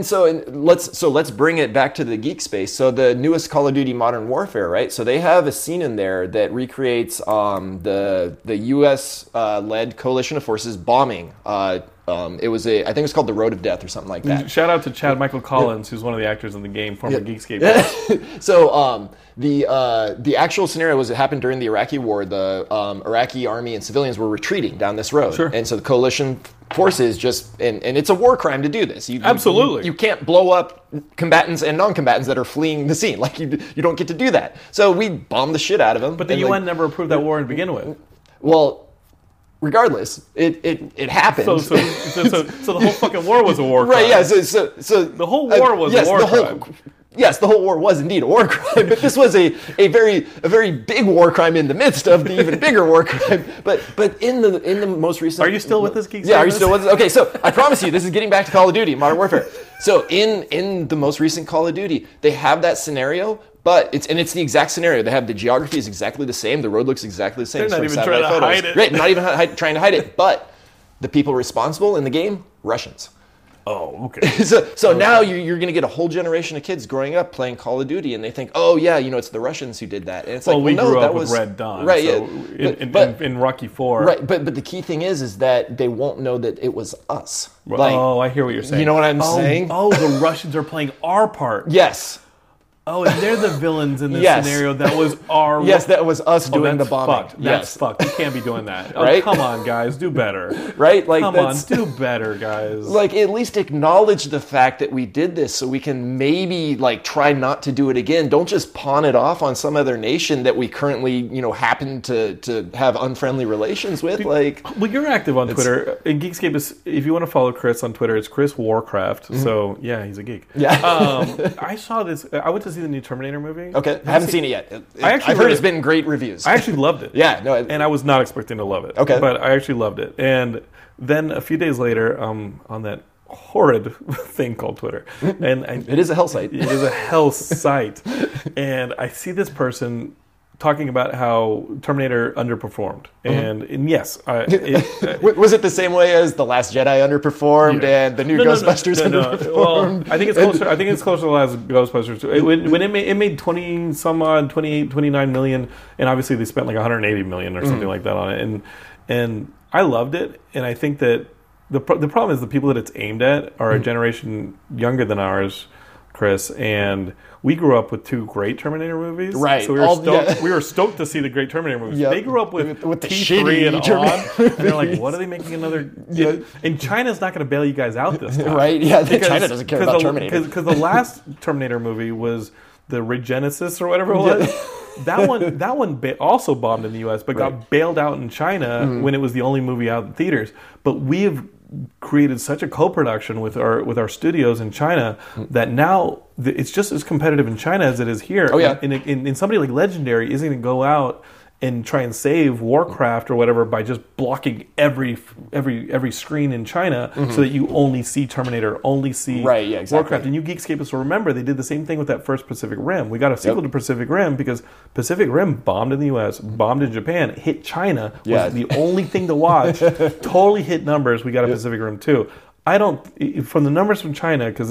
let's bring it back to the geek space. So the newest Call of Duty Modern Warfare, right? So they have a scene in there that recreates the U.S. led coalition of forces bombing. It was I think it was called The Road of Death or something like that. Shout out to Chad Michael Collins, who's one of the actors in the game, former Geekscape. So the actual scenario was it happened during the Iraqi war. The Iraqi army and civilians were retreating down this road, and so the coalition forces and it's a war crime to do this. Absolutely, you can't blow up combatants and non-combatants that are fleeing the scene. Like you don't get to do that. So we bombed the shit out of them. But the UN never approved that war to begin with. Well, regardless, it happened. So the whole fucking war was a war crime. Right? Yeah. So the whole war was a war crime. yes, the whole war was indeed a war crime, but this was a very big war crime in the midst of the even bigger war crime. But in the most recent, Are you still with us, Geeks? Yeah, are you still with us? Okay, so I promise you, this is getting back to Call of Duty, Modern Warfare. So in the most recent Call of Duty, they have that scenario. But it's the exact scenario. They have the geography is exactly the same. The road looks exactly the same. They're not from even satellite trying to photos. hide it. Right, not even trying to hide it. But the people responsible in the game, Russians. Oh, okay. So now you're going to get a whole generation of kids growing up playing Call of Duty, and they think, oh yeah, it's the Russians who did that. And it's Well, like, we well, no, grew that up was with Red Dawn, right? so Yeah, in Rocky IV. right. But the key thing is that they won't know that it was us. Oh, I hear what you're saying. You know what I'm saying? Oh, the Russians are playing our part. Yes. Oh, and they're the villains in this Yes. scenario. That was our... Yes, that was us Oh, doing the that's bombing. fucked. That's Yes. fucked. You can't be doing that. Oh, Right? come on, guys. Do better. Right? Like, Come on. Do better, guys. Like, at least acknowledge the fact that we did this so we can maybe, like, try not to do it again. Don't just pawn it off on some other nation that we currently, happen to have unfriendly relations with. Like, well, you're active on Twitter. And Geekscape is... If you want to follow Chris on Twitter, it's Chris Warcraft. Mm-hmm. So, yeah, he's a geek. Yeah. I saw this... I went to see the new Terminator movie. Okay, I haven't seen it yet. I've heard it's been great reviews. I actually loved it. Yeah, no, and I was not expecting to love it. Okay. But I actually loved it. And then a few days later, on that horrid thing called Twitter, and it is a hell site. It is a hell site. And I see this person talking about how Terminator underperformed. And yes, was it the same way as The Last Jedi underperformed and the new Ghostbusters underperformed? Well, I think it's closer to the last Ghostbusters. When it made 20 some odd, 28, 29 million, and obviously they spent like 180 million or something like that on it. And I loved it, and I think that the problem is the people that it's aimed at are a generation younger than ours, Chris, and we grew up with two great Terminator movies. Right. So we were stoked to see the great Terminator movies. Yep. They grew up with the T3 and shitty on. And they're like, what are they making another... Yeah. And China's not going to bail you guys out this time. Right, yeah. China doesn't care about Terminator. Because the last Terminator movie was the Regenesis or whatever it was. Yeah. That one also bombed in the U.S., but got bailed out in China when it was the only movie out in theaters. But we have created such a co-production with our studios in China that now it's just as competitive in China as it is here. Oh yeah. And somebody like Legendary isn't going to go out and try and save Warcraft or whatever by just blocking every screen in China so that you only see Terminator, only see Warcraft. And you Geekscapists will remember they did the same thing with that first Pacific Rim. We got a sequel to Pacific Rim because Pacific Rim bombed in the US, bombed in Japan, hit China, was the only thing to watch, totally hit numbers. We got a Pacific Rim 2. From the numbers from China, because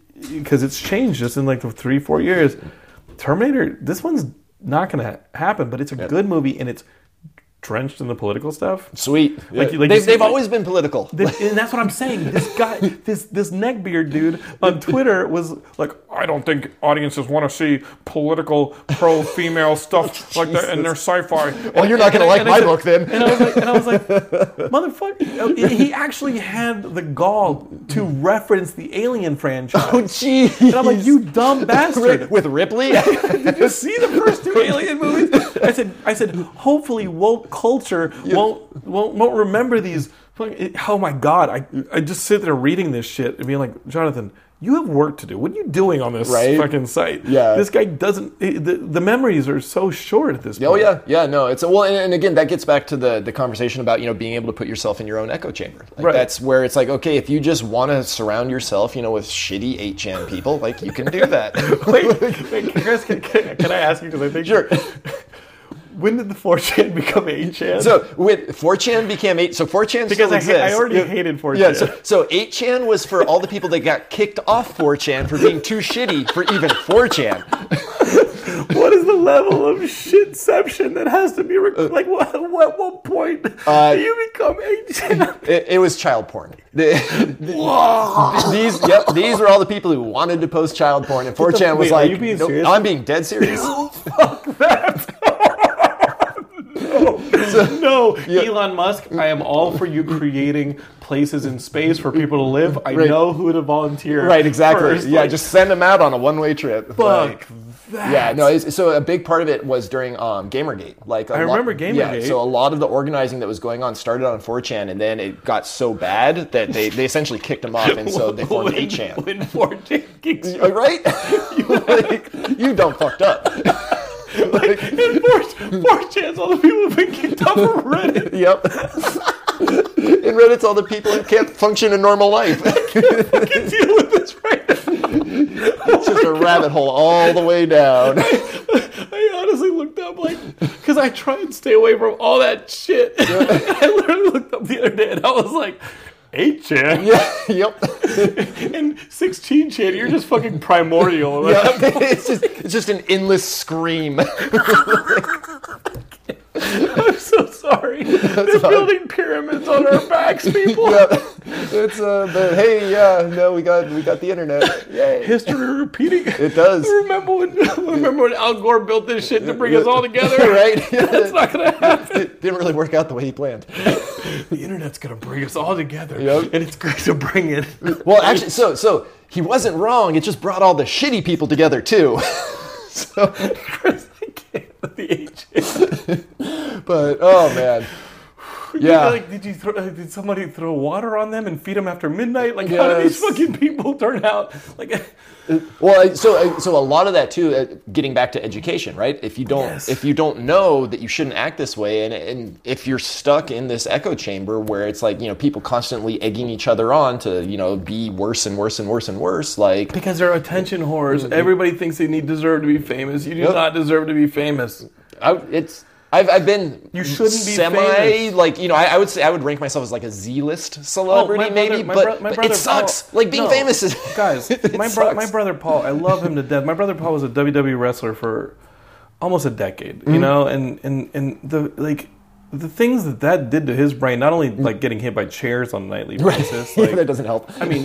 it's changed just in like the 3-4 years, Terminator, this one's not going to happen, but it's a good movie, and it's drenched in the political stuff. Sweet. They've always been political. And that's what I'm saying. This guy, this neckbeard dude on Twitter was like, I don't think audiences want to see political pro-female stuff like that in their sci-fi. Well, you're not going to like my book then. And I was like, motherfucker. He actually had the gall to reference the Alien franchise. Oh, geez. And I'm like, you dumb bastard. With Ripley? Did you see the first two Alien movies? I said, hopefully woke culture won't remember these. Oh my God! I just sit there reading this shit and being like, Jonathan, you have work to do. What are you doing on this fucking site? Yeah. This guy doesn't. The memories are so short at this point. Oh yeah. No. It's and again that gets back to the conversation about being able to put yourself in your own echo chamber. Like, that's where it's like, okay, if you just want to surround yourself, with shitty 8chan people, like you can do that. wait, Chris, can I ask you because I think sure. When did the 4chan become 8chan? So with 4chan became 8. So 4chan because still exists. I already hated 4chan. Yeah. So 8chan was for all the people that got kicked off 4chan for being too shitty for even 4chan. What is the level of shitception that has to be like? What point do you become 8chan? It was child porn. These were all the people who wanted to post child porn, and 4chan was like, are you being serious? I'm being dead serious. Fuck that. No, Elon Musk, I am all for you creating places in space for people to live. I know who to volunteer. Right, exactly. First. Yeah, just send them out on a one-way trip. Fuck that. Yeah, no. So a big part of it was during Gamergate. I remember Gamergate. Yeah, so a lot of the organizing that was going on started on 4chan, and then it got so bad that they essentially kicked them off, and so they formed 8chan. When 4chan kicks right? You done fucked up. And 4chan's all the people who've been kicked off of Reddit. Yep. And Reddit's all the people who can't function in normal life. I can't fucking deal with this right now. It's just a rabbit hole all the way down. I honestly looked up, because I try and stay away from all that shit. I literally looked up the other day and I was like, 8chan? Yeah, yep. And 16chan, you're just fucking primordial. Yeah, it's just an endless scream. I'm so sorry. They're building pyramids on our backs, people. Yeah, it's we got the internet. Yay. History repeating. It does. Remember when Al Gore built this shit to bring us all together? Right? That's not gonna happen. It didn't really work out the way he planned. The internet's gonna bring us all together, yep. And it's great to bring it. Well, actually, so he wasn't wrong. It just brought all the shitty people together too. So, Chris, I can't with the 8chan. But oh man. Yeah. Did somebody throw water on them and feed them after midnight? How do these fucking people turn out? Well, so a lot of that too. Getting back to education, right? If you don't know that you shouldn't act this way, and if you're stuck in this echo chamber where it's people constantly egging each other on to be worse and worse and worse and worse, because they're attention whores. Everybody thinks they deserve to be famous. You do not deserve to be famous. I've been you shouldn't be famous. I would say I would rank myself as a Z-list celebrity but it sucks. Paul, being famous is guys. My brother Paul, I love him to death. My brother Paul was a WWE wrestler for almost a decade, and the things that did to his brain, not only getting hit by chairs on a nightly basis, that doesn't help.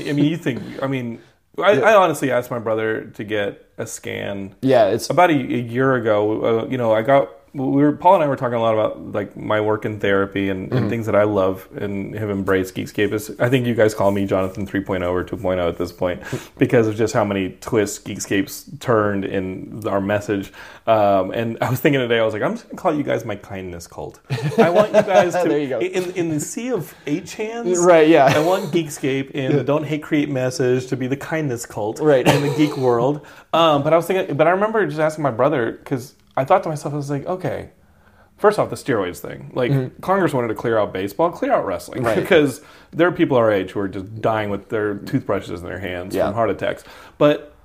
I honestly asked my brother to get a scan. Yeah, it's about a year ago. Paul and I were talking a lot about my work in therapy and things that I love and have embraced Geekscape. I think you guys call me Jonathan 3.0 or 2.0 at this point because of just how many twists Geekscape's turned in our message. And I was thinking today, I was like, I'm just going to call you guys my kindness cult. I want you guys to, there you go. In the sea of 8chans, right? Yeah, I want Geekscape and the Don't Hate Create message to be the kindness cult, right, in the geek world. But I remember just asking my brother because I thought to myself, I was like, okay, first off, the steroids thing. Congress wanted to clear out baseball, clear out wrestling. Right. Because there are people our age who are just dying with their toothbrushes in their hands from heart attacks. But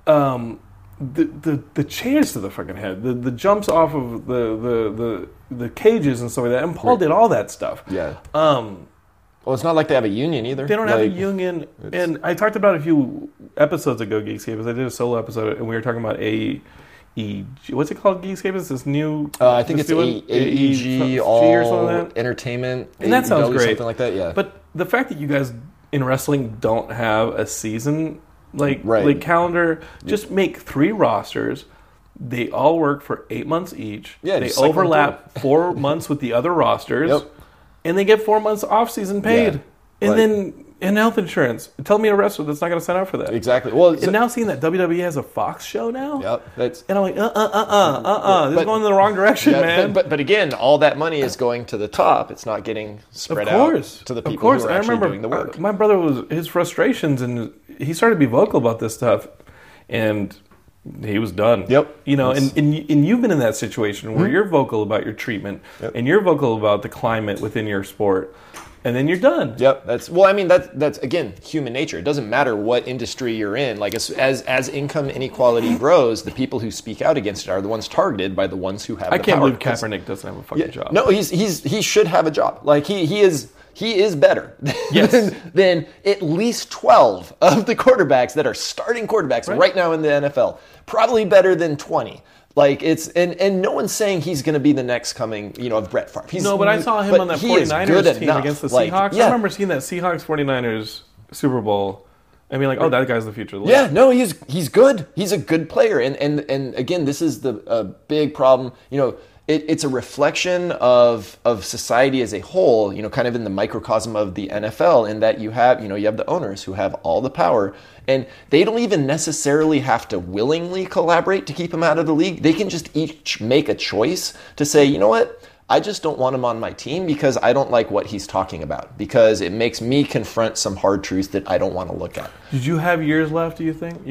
the chairs to the fucking head, the jumps off of the cages and stuff like that, and Paul did all that stuff. Yeah. Well, it's not like they have a union either. They don't have a union. And I talked about a few episodes ago, Geekscape, because I did a solo episode, and we were talking about what's it called? Geekscape is this new. I think it's AEG, All Entertainment, and that sounds great. Something like that. Yeah. But the fact that you guys in wrestling don't have a season calendar, just make 3 rosters. They all work for 8 months each. Yeah, they overlap 4 months with the other rosters, and they get 4 months off season paid, and then. And health insurance. Tell me a wrestler that's not going to sign up for that. Exactly. Well, and now seeing that WWE has a Fox show now. Yep. And I'm like, this is going in the wrong direction, man. But again, all that money is going to the top. It's not getting spread out to the people who are actually doing the work. My brother his frustrations, and he started to be vocal about this stuff, and he was done. Yep. And you've been in that situation where you're vocal about your treatment, and you're vocal about the climate within your sport. And then you're done. Yep. That's again human nature. It doesn't matter what industry you're in. As income inequality grows, the people who speak out against it are the ones targeted by the ones who have. I can't believe Kaepernick doesn't have a fucking job. No, he should have a job. He is better than at least 12 of the quarterbacks that are starting quarterbacks right now in the NFL. Probably better than 20. And no one's saying he's going to be the next coming, of Brett Favre. But I saw him on that 49ers team against the Seahawks. I remember seeing that Seahawks 49ers Super Bowl. I mean, that guy's the future of the league. Yeah, no, he's good. He's a good player. And again, this is the big problem. it's a reflection of society as a whole, kind of in the microcosm of the NFL, in that you have the owners who have all the power, and they don't even necessarily have to willingly collaborate to keep him out of the league. They can just each make a choice to say, you know what? I just don't want him on my team because I don't like what he's talking about, because it makes me confront some hard truths that I don't want to look at. Did you have years left, do you think?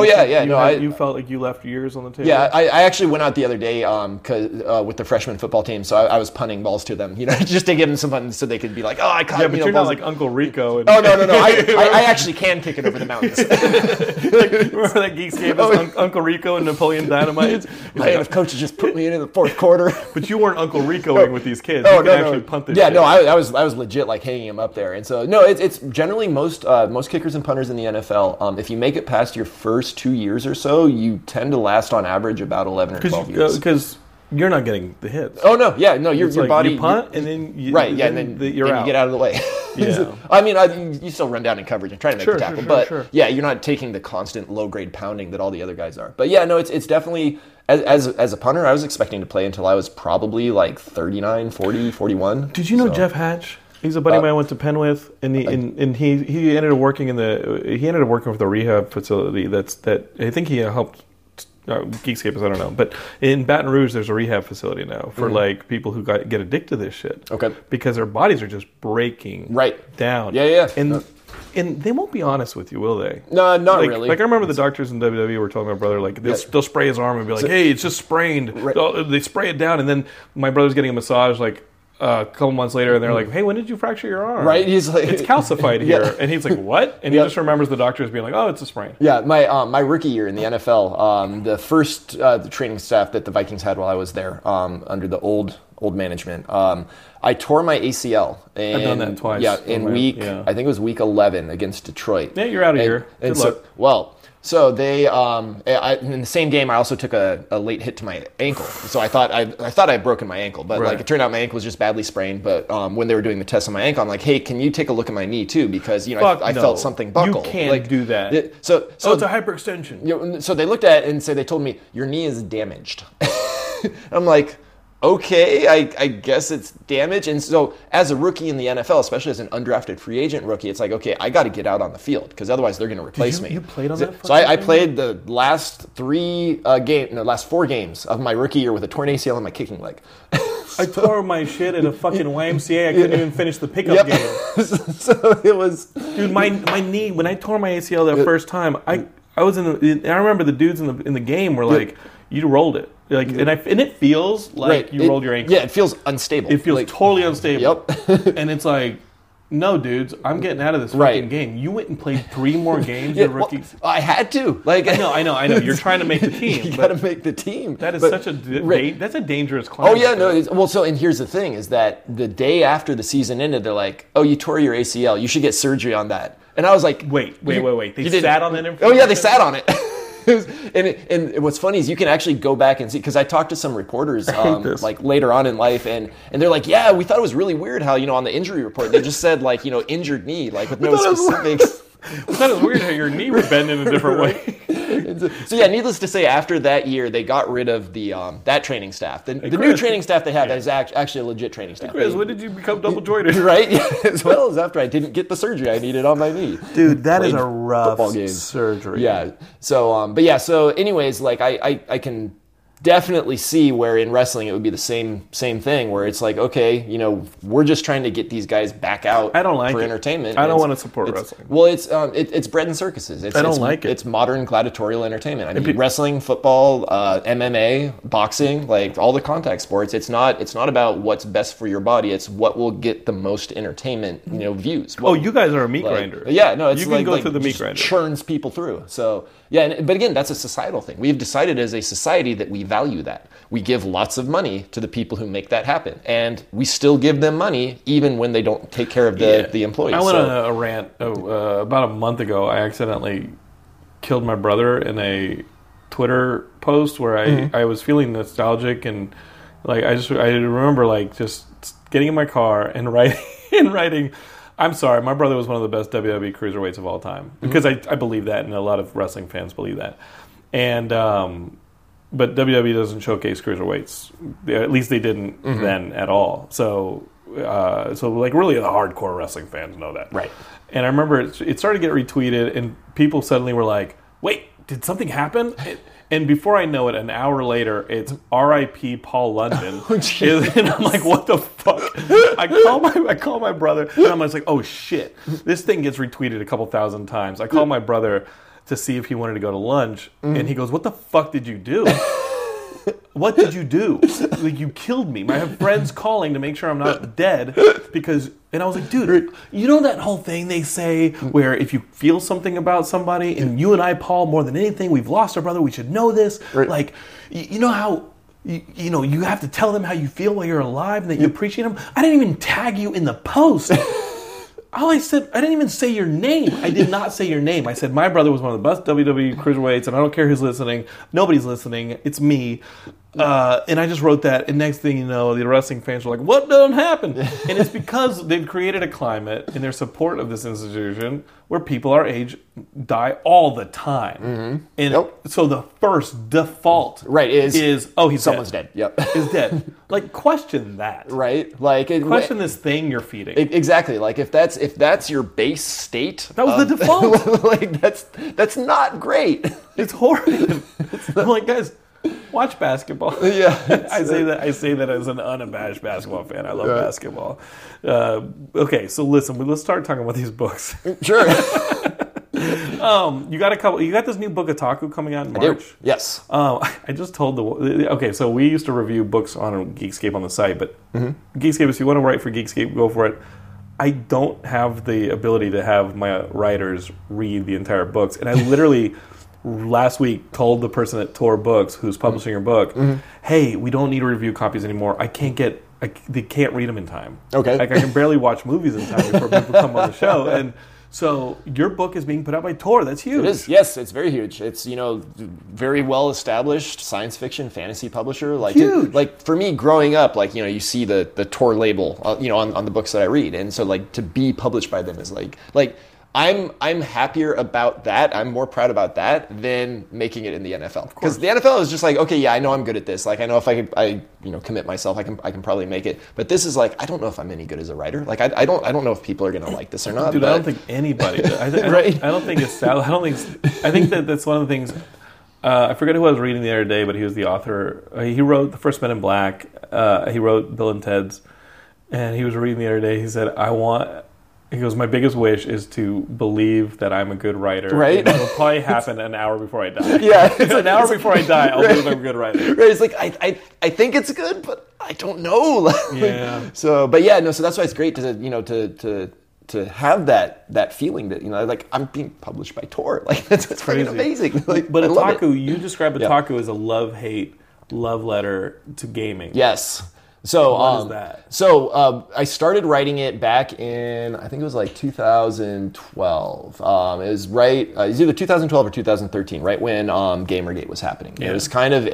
You felt like you left years on the table? Yeah, I actually went out the other day with the freshman football team, so I was punting balls to them, just to give them some fun so they could be like, oh, I caught. Yeah, but you're not like Uncle Rico. Oh, no. I actually can kick it over the mountains. Remember that Geekscape as Uncle Rico and Napoleon Dynamite? If coaches just put me in the fourth quarter. But you weren't Uncle Rico with these kids. You can actually punt this shit. I was legit like hanging him up there. And so it's generally most kickers and punters in the NFL. If you make it past your first 2 years or so, you tend to last on average about 11 or 12 years. Because you're not getting the hits. Oh no, yeah, no, your body. You punt and then you you're out. You get out of the way. Yeah. I mean, you still run down in coverage and try to make the tackle, but yeah, you're not taking the constant low grade pounding that all the other guys are. But yeah, no, it's definitely as a punter, I was expecting to play until I was probably like 39, 40, 41. Did you know Jeff Hatch? He's a buddy of mine I went to Penn with, and he ended up working with a rehab facility that I think he helped. Geekscape is, I don't know, but in Baton Rouge there's a rehab facility now for like people who get addicted to this shit. Okay. Because their bodies are just breaking down. Yeah. And they won't be honest with you, will they? No, not really. Like I remember the doctors in WWE were telling my brother they'll spray his arm and be like, hey, it's just sprained. Right. They spray it down, and then my brother's getting a massage a couple months later, and they're like, hey, when did you fracture your arm? Right, he's like, it's calcified here. And he's like, what? And he just remembers the doctors being like, oh, it's a sprain. Yeah, my rookie year in the NFL, the first the training staff that the Vikings had while I was there, under the old management, I tore my ACL. And, I've done that twice. Yeah, I think it was week 11 against Detroit. Yeah, you're out of here. Good luck. So they, in the same game, I also took a late hit to my ankle. So I thought I had broken my ankle, but it turned out my ankle was just badly sprained. But when they were doing the test on my ankle, I'm like, hey, can you take a look at my knee too? Because I felt something buckle. You can't do that. So it's a hyperextension. So they looked at it and they told me your knee is damaged. I'm like, okay, I guess it's damaged. And so as a rookie in the NFL, especially as an undrafted free agent rookie, it's like, okay, I got to get out on the field because otherwise they're going to replace me. You played on that? So I played the last last 4 games of my rookie year with a torn ACL in my kicking leg. I tore my shit at a fucking YMCA. I couldn't even finish the pickup game. So it was... Dude, my knee, when I tore my ACL that first time, I was I remember the dudes in the game were like, you rolled it. And it feels like you rolled your ankle. Yeah, it feels unstable. It feels totally unstable. Yep. And it's like, no, dudes, I'm getting out of this fucking game. You went and played 3 more games as rookies. Well, I had to. I know. You're trying to make the team. You got to make the team. That is such a that's a dangerous climb. Oh yeah, no. And here's the thing: is that the day after the season ended, they're like, "Oh, you tore your ACL. You should get surgery on that." And I was like, "Wait. They sat on that information?" Oh yeah, they sat on it. And what's funny is you can actually go back and see, because I talked to some reporters later on in life, and they're like, yeah, we thought it was really weird how on the injury report they just said injured knee with no specifics. I thought it was weird how your knee would bend in a different way. So yeah, needless to say, after that year, they got rid of the that training staff. The new training staff they have is actually a legit training staff. Chris, when did you become double jointed? Right, as well as after I didn't get the surgery I needed on my knee. Dude, that is a rough surgery. Yeah. So, so anyways, I can definitely see where in wrestling it would be the same thing, where it's like, okay, we're just trying to get these guys back out for entertainment. I don't want to support wrestling. Well, it's bread and circuses. I don't like it. It's modern gladiatorial entertainment. I mean, wrestling, football, MMA, boxing, all the contact sports. It's not about what's best for your body. It's what will get the most entertainment, views. You guys are a meat grinder. Yeah, no, it's you can go through the meat grinder. Churns people through. So yeah, but again, that's a societal thing. We've decided as a society that we value that. We give lots of money to the people who make that happen, and we still give them money even when they don't take care of the employees. I went on a rant about a month ago. I accidentally killed my brother in a Twitter post where I was feeling nostalgic, and I remember just getting in my car and writing. I'm sorry, my brother was one of the best WWE cruiserweights of all time, because I believe that, and a lot of wrestling fans believe that. And but WWE doesn't showcase cruiserweights. At least they didn't then at all. So like really the hardcore wrestling fans know that. Right. And I remember it started to get retweeted, and people suddenly were like, wait, did something happen? And before I know it, an hour later, it's R.I.P. Paul London. And I'm like, what the fuck? I call my brother, and I'm just like, oh shit. This thing gets retweeted a couple thousand times. I call my brother to see if he wanted to go to lunch, and he goes, what the fuck did you do? What did you do? Like, you killed me. I have friends calling to make sure I'm not dead because... And I was like, dude, you know that whole thing they say where if you feel something about somebody, and you and I, Paul, more than anything, we've lost our brother, we should know this. Right. Like, you know how... You know, you have to tell them how you feel while you're alive and that you appreciate them. I didn't even tag you in the post. All I said, I didn't even say your name. I did not say your name. I said my brother was one of the best WWE cruiserweights, and I don't care who's listening. Nobody's listening. It's me. And I just wrote that, and next thing you know, the wrestling fans were like, what done happened? And it's because they've created a climate in their support of this institution where people our age die all the time. And so the first default is oh, he's someone's dead. Yep. Is dead. Like, question that. Right? Like, question this thing you're feeding. Exactly. Like, if that's your base state. That was the default. Like, that's not great. It's horrible. I'm like, guys, watch basketball. Yeah, I say that as an unabashed basketball fan. I love basketball. Okay, so listen, let's start talking about these books. Sure. You got this new book, Otaku, coming out in March. I do. Yes. I just told okay, so we used to review books on Geekscape on the site, but Geekscape, if you want to write for Geekscape, go for it. I don't have the ability to have my writers read the entire books, and I literally last week told the person at Tor Books, who's publishing your book, hey, we don't need to review copies anymore. They can't read them in time. Okay. Like, I can barely watch movies in time before people come on the show. And so your book is being put out by Tor. That's huge. It is. Yes, it's very huge. It's, very well established science fiction fantasy publisher. Like, huge. Like, for me growing up, like, you see the Tor label, on the books that I read. And so, like, to be published by them is like I'm happier about that. I'm more proud about that than making it in the NFL. Because the NFL is just like, okay, yeah, I know I'm good at this. Like, I know if I commit myself, I can probably make it. But this is like, I don't know if I'm any good as a writer. Like, I don't know if people are gonna like this or not. Dude, I don't think anybody does. Right? I don't think it's sad. I think that's one of the things. I forget who I was reading the other day, but he was the author. He wrote the first Men in Black. He wrote Bill and Ted's, and he was reading the other day. He said, he goes, my biggest wish is to believe that I'm a good writer. Right. And it'll probably happen an hour before I die. Yeah. It's an hour before I die, I'll believe I'm a good writer. Right. It's like, I think it's good, but I don't know. Yeah. So that's why it's great to have that feeling that, like, I'm being published by Tor. Like, that's fucking amazing. Like, but Otaku, you describe Otaku as a love-hate love letter to gaming. Yes. So, what is that? So, I started writing it back in, I think it was like 2012. It was it was either 2012 or 2013, right when Gamergate was happening. Yeah. It was kind of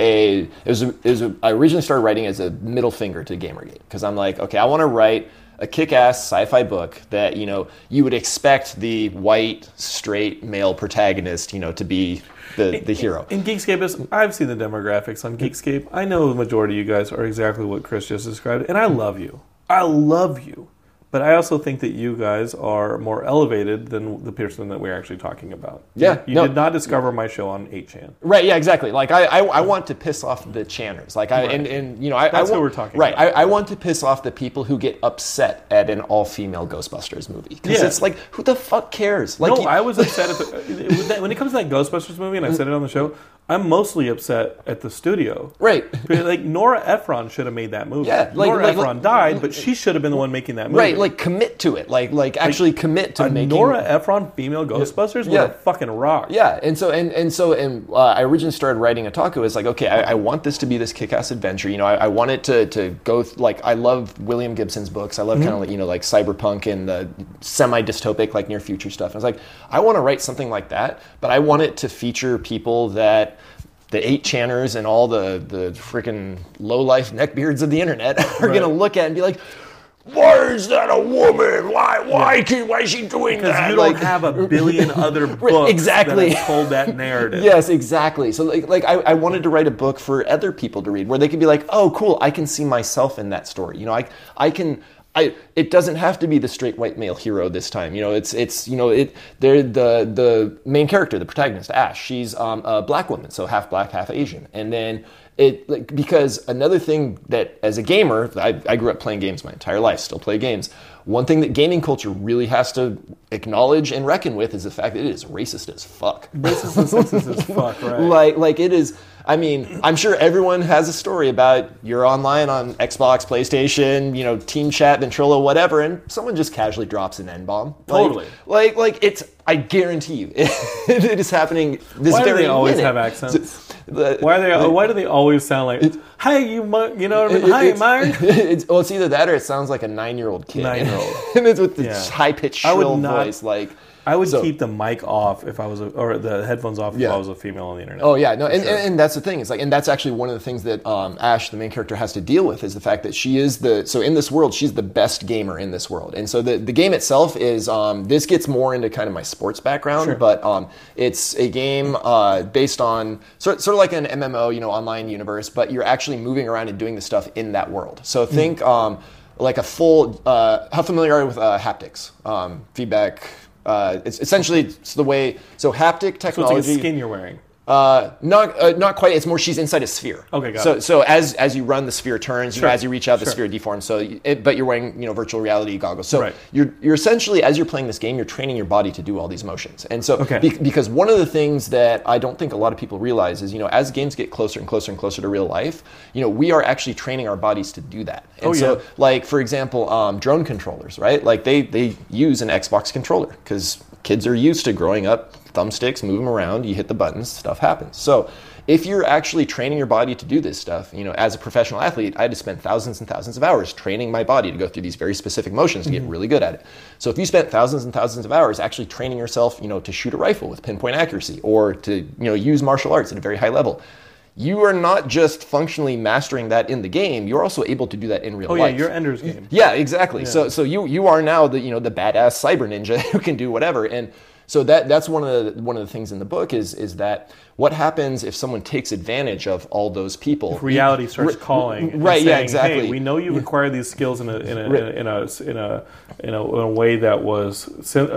I originally started writing as a middle finger to Gamergate, because I'm like, okay, I want to write a kick-ass sci-fi book that, you would expect the white, straight male protagonist, to be the hero. In Geekscape, I've seen the demographics on Geekscape. I know the majority of you guys are exactly what Chris just described, and I love you. I love you. But I also think that you guys are more elevated than the person that we're actually talking about. Yeah. You did not discover my show on 8chan. Right, yeah, exactly. Like, I want to piss off the channers. Like, That's what we're talking about. Right, I want to piss off the people who get upset at an all-female Ghostbusters movie. Because it's like, who the fuck cares? Like, I was upset when it comes to that Ghostbusters movie, and I said it on the show, I'm mostly upset at the studio. Right. Like, Nora Ephron should have made that movie. Yeah. Nora Ephron died, but she should have been the one making that movie. Right, like, commit to it. Like actually commit to making... Nora Ephron female Ghostbusters would have fucking rocked. Yeah, and I originally started writing Otaku as like, okay, I want this to be this kick-ass adventure. I want it to go... Like, I love William Gibson's books. I love kind of like, like cyberpunk and the semi-dystopic, like, near-future stuff. And I was like, I want to write something like that, but I want it to feature people that the 8chaners and all the freaking low-life neckbeards of the internet are going to look at and be like, why is that a woman? Why is she doing because that? you don't have a billion other books exactly. that have told that narrative. Yes, exactly. So I wanted to write a book for other people to read where they could be like, oh, cool, I can see myself in that story. You know, it doesn't have to be the straight white male hero this time. You know, they're the main character, the protagonist, Ash. She's a black woman, so half black, half Asian. And then because another thing that as a gamer, I grew up playing games my entire life, still play games. One thing that gaming culture really has to acknowledge and reckon with is the fact that it is racist as fuck. Racist and sexist as fuck, right? Like it is. I mean, I'm sure everyone has a story about you're online on Xbox, PlayStation, you know, Team Chat, Ventrilo, whatever, and someone just casually drops an N-bomb. Totally. Like it's. I guarantee you, it is happening. This Why very do they always minute. have accents? Why do they always sound like, "Hey, you know what I mean? Hey, man." It's either that or it sounds like a 9-year-old kid. 9-year-old, and it's with the high-pitched shrill voice, like. I would keep the mic off if I was, or the headphones off if I was a female on the internet. Oh yeah, no, and that's the thing. It's like, and that's actually one of the things that Ash, the main character, has to deal with is the fact that she is so in this world, she's the best gamer in this world, and so the game itself is this gets more into kind of my sports background, but it's a game based on sort of like an MMO, you know, online universe, but you're actually moving around and doing the stuff in that world. So think like a full. How familiar are you with haptics, feedback? It's essentially the way. So haptic technology. So it's like a skin you're wearing. Not quite. It's more she's inside a sphere. Okay, got it. So as you run, the sphere turns. You know, as you reach out, the sphere deforms. But you're wearing virtual reality goggles. So you're essentially, as you're playing this game, you're training your body to do all these motions. And so because one of the things that I don't think a lot of people realize is, you know, as games get closer and closer and closer to real life, you know, we are actually training our bodies to do that. And so like for example, drone controllers, right? Like they use an Xbox controller because kids are used to growing up. Thumbsticks, move them around, you hit the buttons, stuff happens. So if you're actually training your body to do this stuff, you know, as a professional athlete, I had to spend thousands and thousands of hours training my body to go through these very specific motions to get really good at it. So if you spent thousands and thousands of hours actually training yourself, you know, to shoot a rifle with pinpoint accuracy or to, you know, use martial arts at a very high level, you are not just functionally mastering that in the game, you're also able to do that in real life. Oh yeah, you're Ender's Game. Yeah, exactly. Yeah. So you are now the badass cyber ninja who can do whatever. And so that's one of the things in the book is that what happens if someone takes advantage of all those people? If reality starts calling, right? Saying, yeah, exactly. Hey, we know you've acquired these skills in a way that was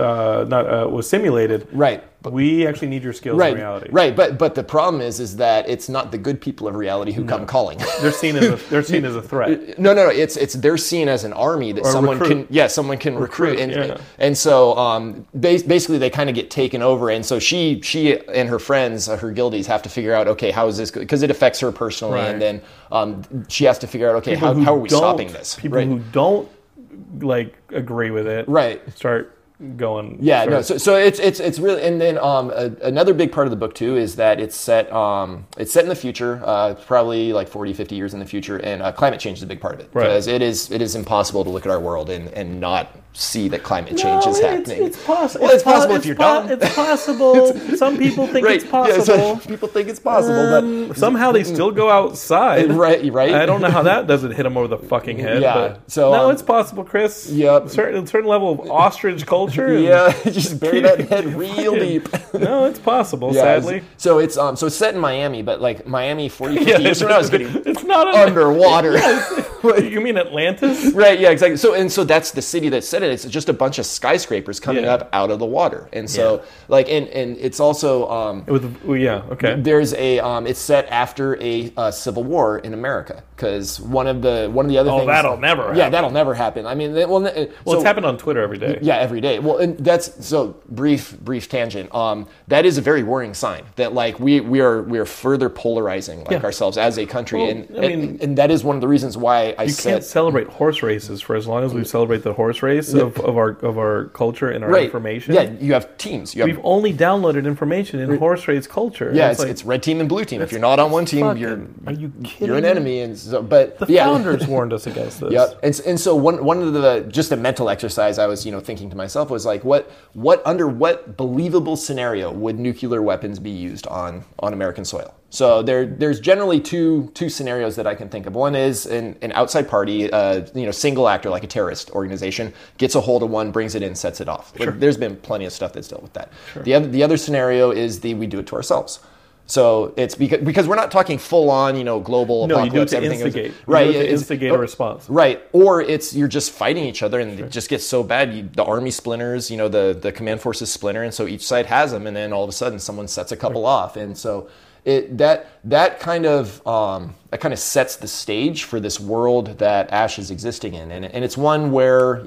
was simulated. Right. We actually need your skills in reality. Right, but the problem is that it's not the good people of reality who come calling. They're seen as a threat. No. It's they're seen as an army that someone can recruit. And so basically they kind of get taken over. And so she and her friends, her guildies, have to figure out, okay, how is this? Because it affects her personally, and then she has to figure out, okay, how are we stopping this? People who don't like agree with it, start going. Yeah, no. So it's really, and then another big part of the book too is that it's set in the future, probably like 40, 50 years in the future, and climate change is a big part of it because it is impossible to look at our world and not see that climate change is happening. It's possible. Well, it's possible if you're dumb. It's possible. Some people think it's possible. Yeah, so people think it's possible, but somehow they still go outside. Right. I don't know how that doesn't hit them over the fucking head. Yeah. But So no, it's possible, Chris. Yep. Certain level of ostrich culture. Yeah, just bury that head real deep. No, it's possible. Sadly. So it's set in Miami, but like Miami 40, 50 years from now is getting it's not underwater. You mean Atlantis? Right. Yeah. Exactly. So that's the city that set it. It's just a bunch of skyscrapers coming up out of the water, and so and it's also there's a it's set after a civil war in America because one of the other things that'll never happen. Yeah, that'll never happen. I mean, it's happened on Twitter every day. Yeah, every day. Well, and that's so brief tangent. That is a very worrying sign that like we are further polarizing ourselves as a country, and that is one of the reasons why I can't celebrate horse races for as long as we celebrate the horse race of our culture and our information. Yeah, you have teams. We've only downloaded information in horse race culture. Yeah, it's red team and blue team. If you're not on one team, are you kidding? You're an enemy. And so, but the founders warned us against this. Yep. And so one of the just a mental exercise I was thinking to myself myself was like, under what believable scenario would nuclear weapons be used on American soil? So there's generally two scenarios that I can think of. One is an outside party, single actor like a terrorist organization gets a hold of one, brings it in, sets it off. Sure. There's been plenty of stuff that's dealt with that. Sure. The other scenario is we do it to ourselves. So it's because we're not talking full on, global apocalypse. No, you do it to everything instigate. Right, you do it to instigate a response. Right, or you're just fighting each other, and it just gets so bad. The army splinters, the command forces splinter, and so each side has them, and then all of a sudden someone sets a couple off, and so that kind of sets the stage for this world that Ash is existing in, and it's one where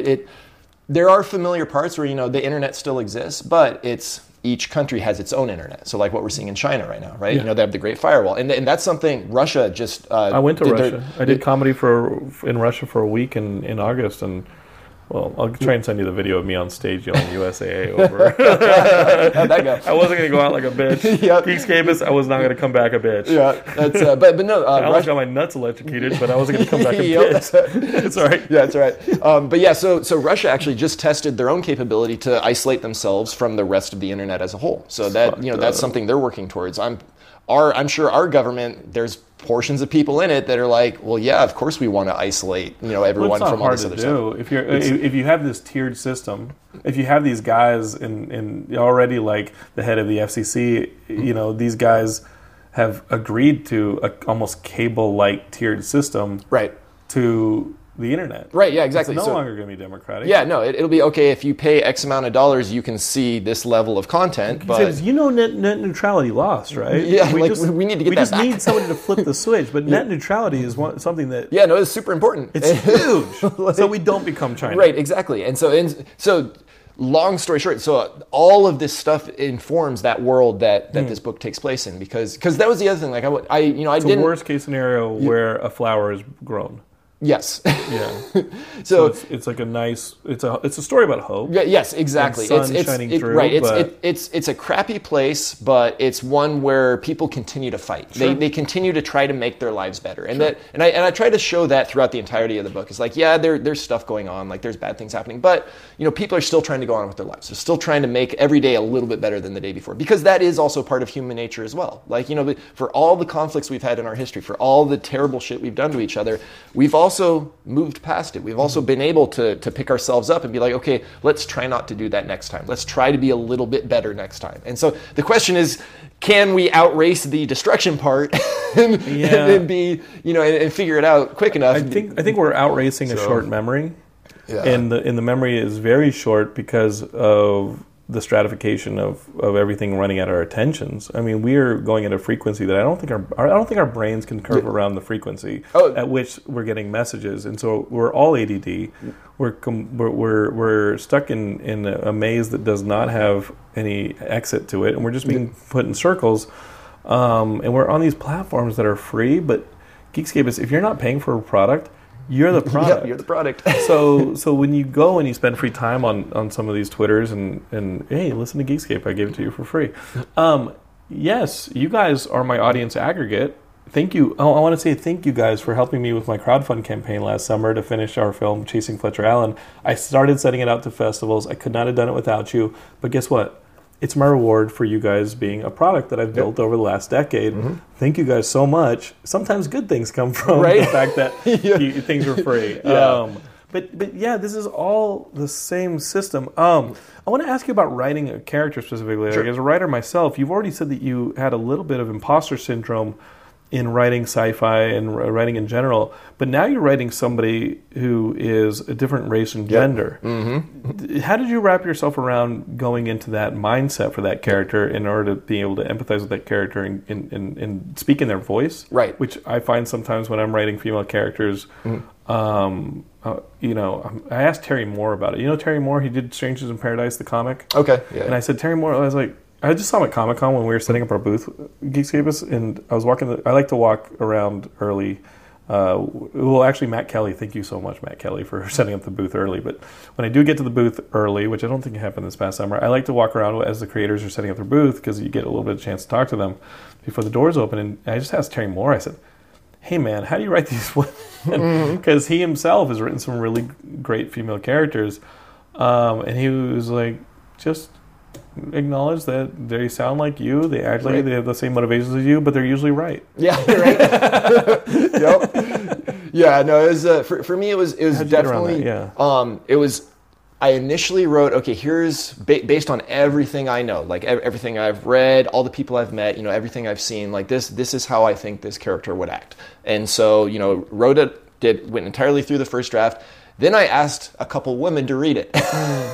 there are familiar parts where the internet still exists, but each country has its own internet. So like what we're seeing in China right now, right? Yeah. They have the Great Firewall. And that's something Russia just... I went to Russia. I did comedy in Russia for a week in August, and well, I'll try and send you the video of me on stage yelling USAA over. How'd that go? I wasn't going to go out like a bitch. Yep. Geekscapists, I was not going to come back a bitch. Yeah, that's but no. I almost got my nuts electrocuted, but I wasn't going to come back a bitch. It's all right. Yeah, that's all right. But yeah, so Russia actually just tested their own capability to isolate themselves from the rest of the internet as a whole. So that's something they're working towards. I'm sure our government, there's portions of people in it that are like, well, yeah, of course we want to isolate, everyone from all this other stuff. If you have this tiered system, if you have these guys in already like the head of the FCC, these guys have agreed to a almost cable-like tiered system, right, to the internet. Right, yeah, exactly. It's no longer going to be democratic. Yeah, no, it'll be okay if you pay X amount of dollars, you can see this level of content. But net neutrality lost, right? Yeah, we need to get that back. We just need somebody to flip the switch. But net neutrality is something that it's super important. It's huge, so we don't become China. Right, exactly. And so long story short, so all of this stuff informs that world that this book takes place in, because that was the other thing. Like it's a worst case scenario where a flower is grown. Yes. Yeah. So it's like it's a story about hope. Yeah, yes, exactly. It's shining through. Right. It's a crappy place, but it's one where people continue to fight. Sure. They continue to try to make their lives better. And sure. I try to show that throughout the entirety of the book. It's like, yeah, there's stuff going on, like there's bad things happening, but people are still trying to go on with their lives. They're still trying to make every day a little bit better than the day before, because that is also part of human nature as well. Like, for all the conflicts we've had in our history, for all the terrible shit we've done to each other, we've also moved past it. We've also been able to pick ourselves up and be like, okay, let's try not to do that next time. Let's try to be a little bit better next time. And so the question is, can we outrace the destruction part and be, and figure it out quick enough? I think we're outracing a short memory. Yeah. And the memory is very short because of the stratification of everything running at our attentions. I mean, we are going at a frequency that I don't think our brains can curve around the frequency at which we're getting messages, and so we're all ADD. We're stuck in a maze that does not have any exit to it, and we're just being put in circles. And we're on these platforms that are free, but Geekscape, if you're not paying for a product, you're the product. Yep, you're the product. So when you go and you spend free time on some of these Twitters and hey, listen to Geekscape, I gave it to you for free. Yes, you guys are my audience aggregate. Thank you. I want to say thank you guys for helping me with my crowdfund campaign last summer to finish our film Chasing Fletcher Allen. I started setting it out to festivals. I could not have done it without you. But guess what? It's my reward for you guys being a product that I've built over the last decade. Mm-hmm. Thank you guys so much. Sometimes good things come from the fact that things are free. Yeah. But yeah, this is all the same system. I want to ask you about writing a character specifically. Sure. Like, as a writer myself, you've already said that you had a little bit of imposter syndrome in writing sci-fi and writing in general, but now you're writing somebody who is a different race and gender. Yep. Mm-hmm. How did you wrap yourself around going into that mindset for that character in order to be able to empathize with that character and speak in their voice? Right. Which I find sometimes when I'm writing female characters, I asked Terry Moore about it. You know Terry Moore? He did Strangers in Paradise, the comic. Okay. Yeah. And I said, Terry Moore, I was like, I just saw him at Comic-Con when we were setting up our booth, Geekscapists, and I was I like to walk around early. Actually, Matt Kelly, thank you so much, Matt Kelly, for setting up the booth early. But when I do get to the booth early, which I don't think happened this past summer, I like to walk around as the creators are setting up their booth because you get a little bit of a chance to talk to them before the doors open. And I just asked Terry Moore, I said, hey man, how do you write these women? Because he himself has written some really great female characters. And he was like, just acknowledge that they sound like you, they act like you, they have the same motivations as you, but they're usually right. Yeah, right. Yep. Yeah, no, it was for me. It was definitely. It was. I initially wrote, okay, here's based on everything I know, like everything I've read, all the people I've met, everything I've seen, like this is how I think this character would act. And so, wrote it, went entirely through the first draft. Then I asked a couple women to read it.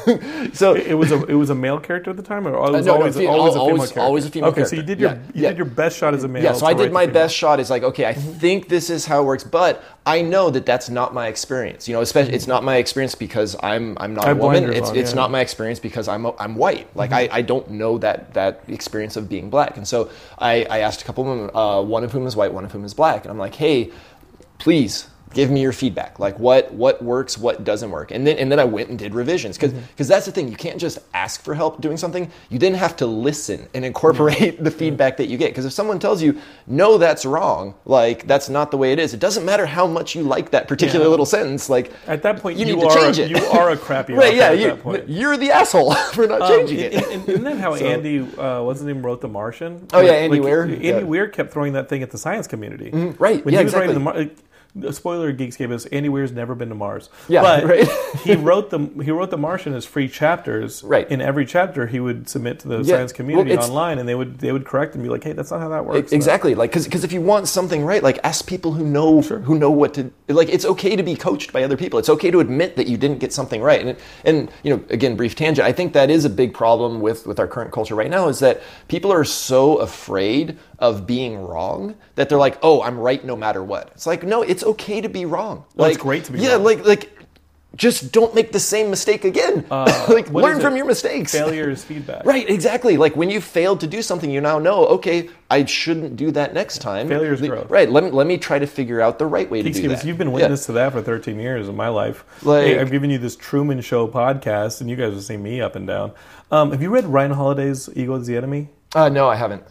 So it was a male character at the time, or always a female character? Always a female character. Okay, so you did your best shot as a male. Yeah, so I did my best shot. Is like, okay, I think this is how it works, but I know that that's not my experience. Especially it's not my experience because I'm not a woman. It's not my experience because I'm white. Like I don't know that experience of being black. And so I asked a couple of women, one of whom is white, one of whom is black, and I'm like, hey, please give me your feedback. Like what works, what doesn't work. And then I went and did revisions because that's the thing. You can't just ask for help doing something. You then have to listen and incorporate the feedback that you get. Because if someone tells you, no, that's wrong, like that's not the way it is, it doesn't matter how much you like that particular little sentence. Like at that point, you need to change it. You are a crappy right, at that point. You're the asshole for not changing it. Isn't that how Andy, what's his name, wrote The Martian? Oh, yeah, Andy Weir. Andy Weir kept throwing that thing at the science community. Right, when he was exactly. writing spoiler, Geekscape is Andy Weir's never been to Mars. Yeah, but right. he wrote the Martian as free chapters. Right. In every chapter, he would submit to the science community online, and they would correct and be like, "Hey, that's not how that works." Exactly. Like because if you want something right, like ask people who know what to. Like it's okay to be coached by other people. It's okay to admit that you didn't get something right. And again, brief tangent. I think that is a big problem with our current culture right now is that people are so afraid of being wrong that they're like, oh, I'm right no matter what. It's like, no, it's okay to be wrong. Well, it's great to be wrong. Yeah, like just don't make the same mistake again. Learn from your mistakes. Failure is feedback. Right, exactly. Like when you failed to do something, you now know, okay, I shouldn't do that next time. Failure is growth. Right, let me try to figure out the right way to do that. You've been witness to that for 13 years of my life. I've given you this Truman Show podcast, and you guys have seen me up and down. Have you read Ryan Holiday's Ego is the Enemy? No, I haven't.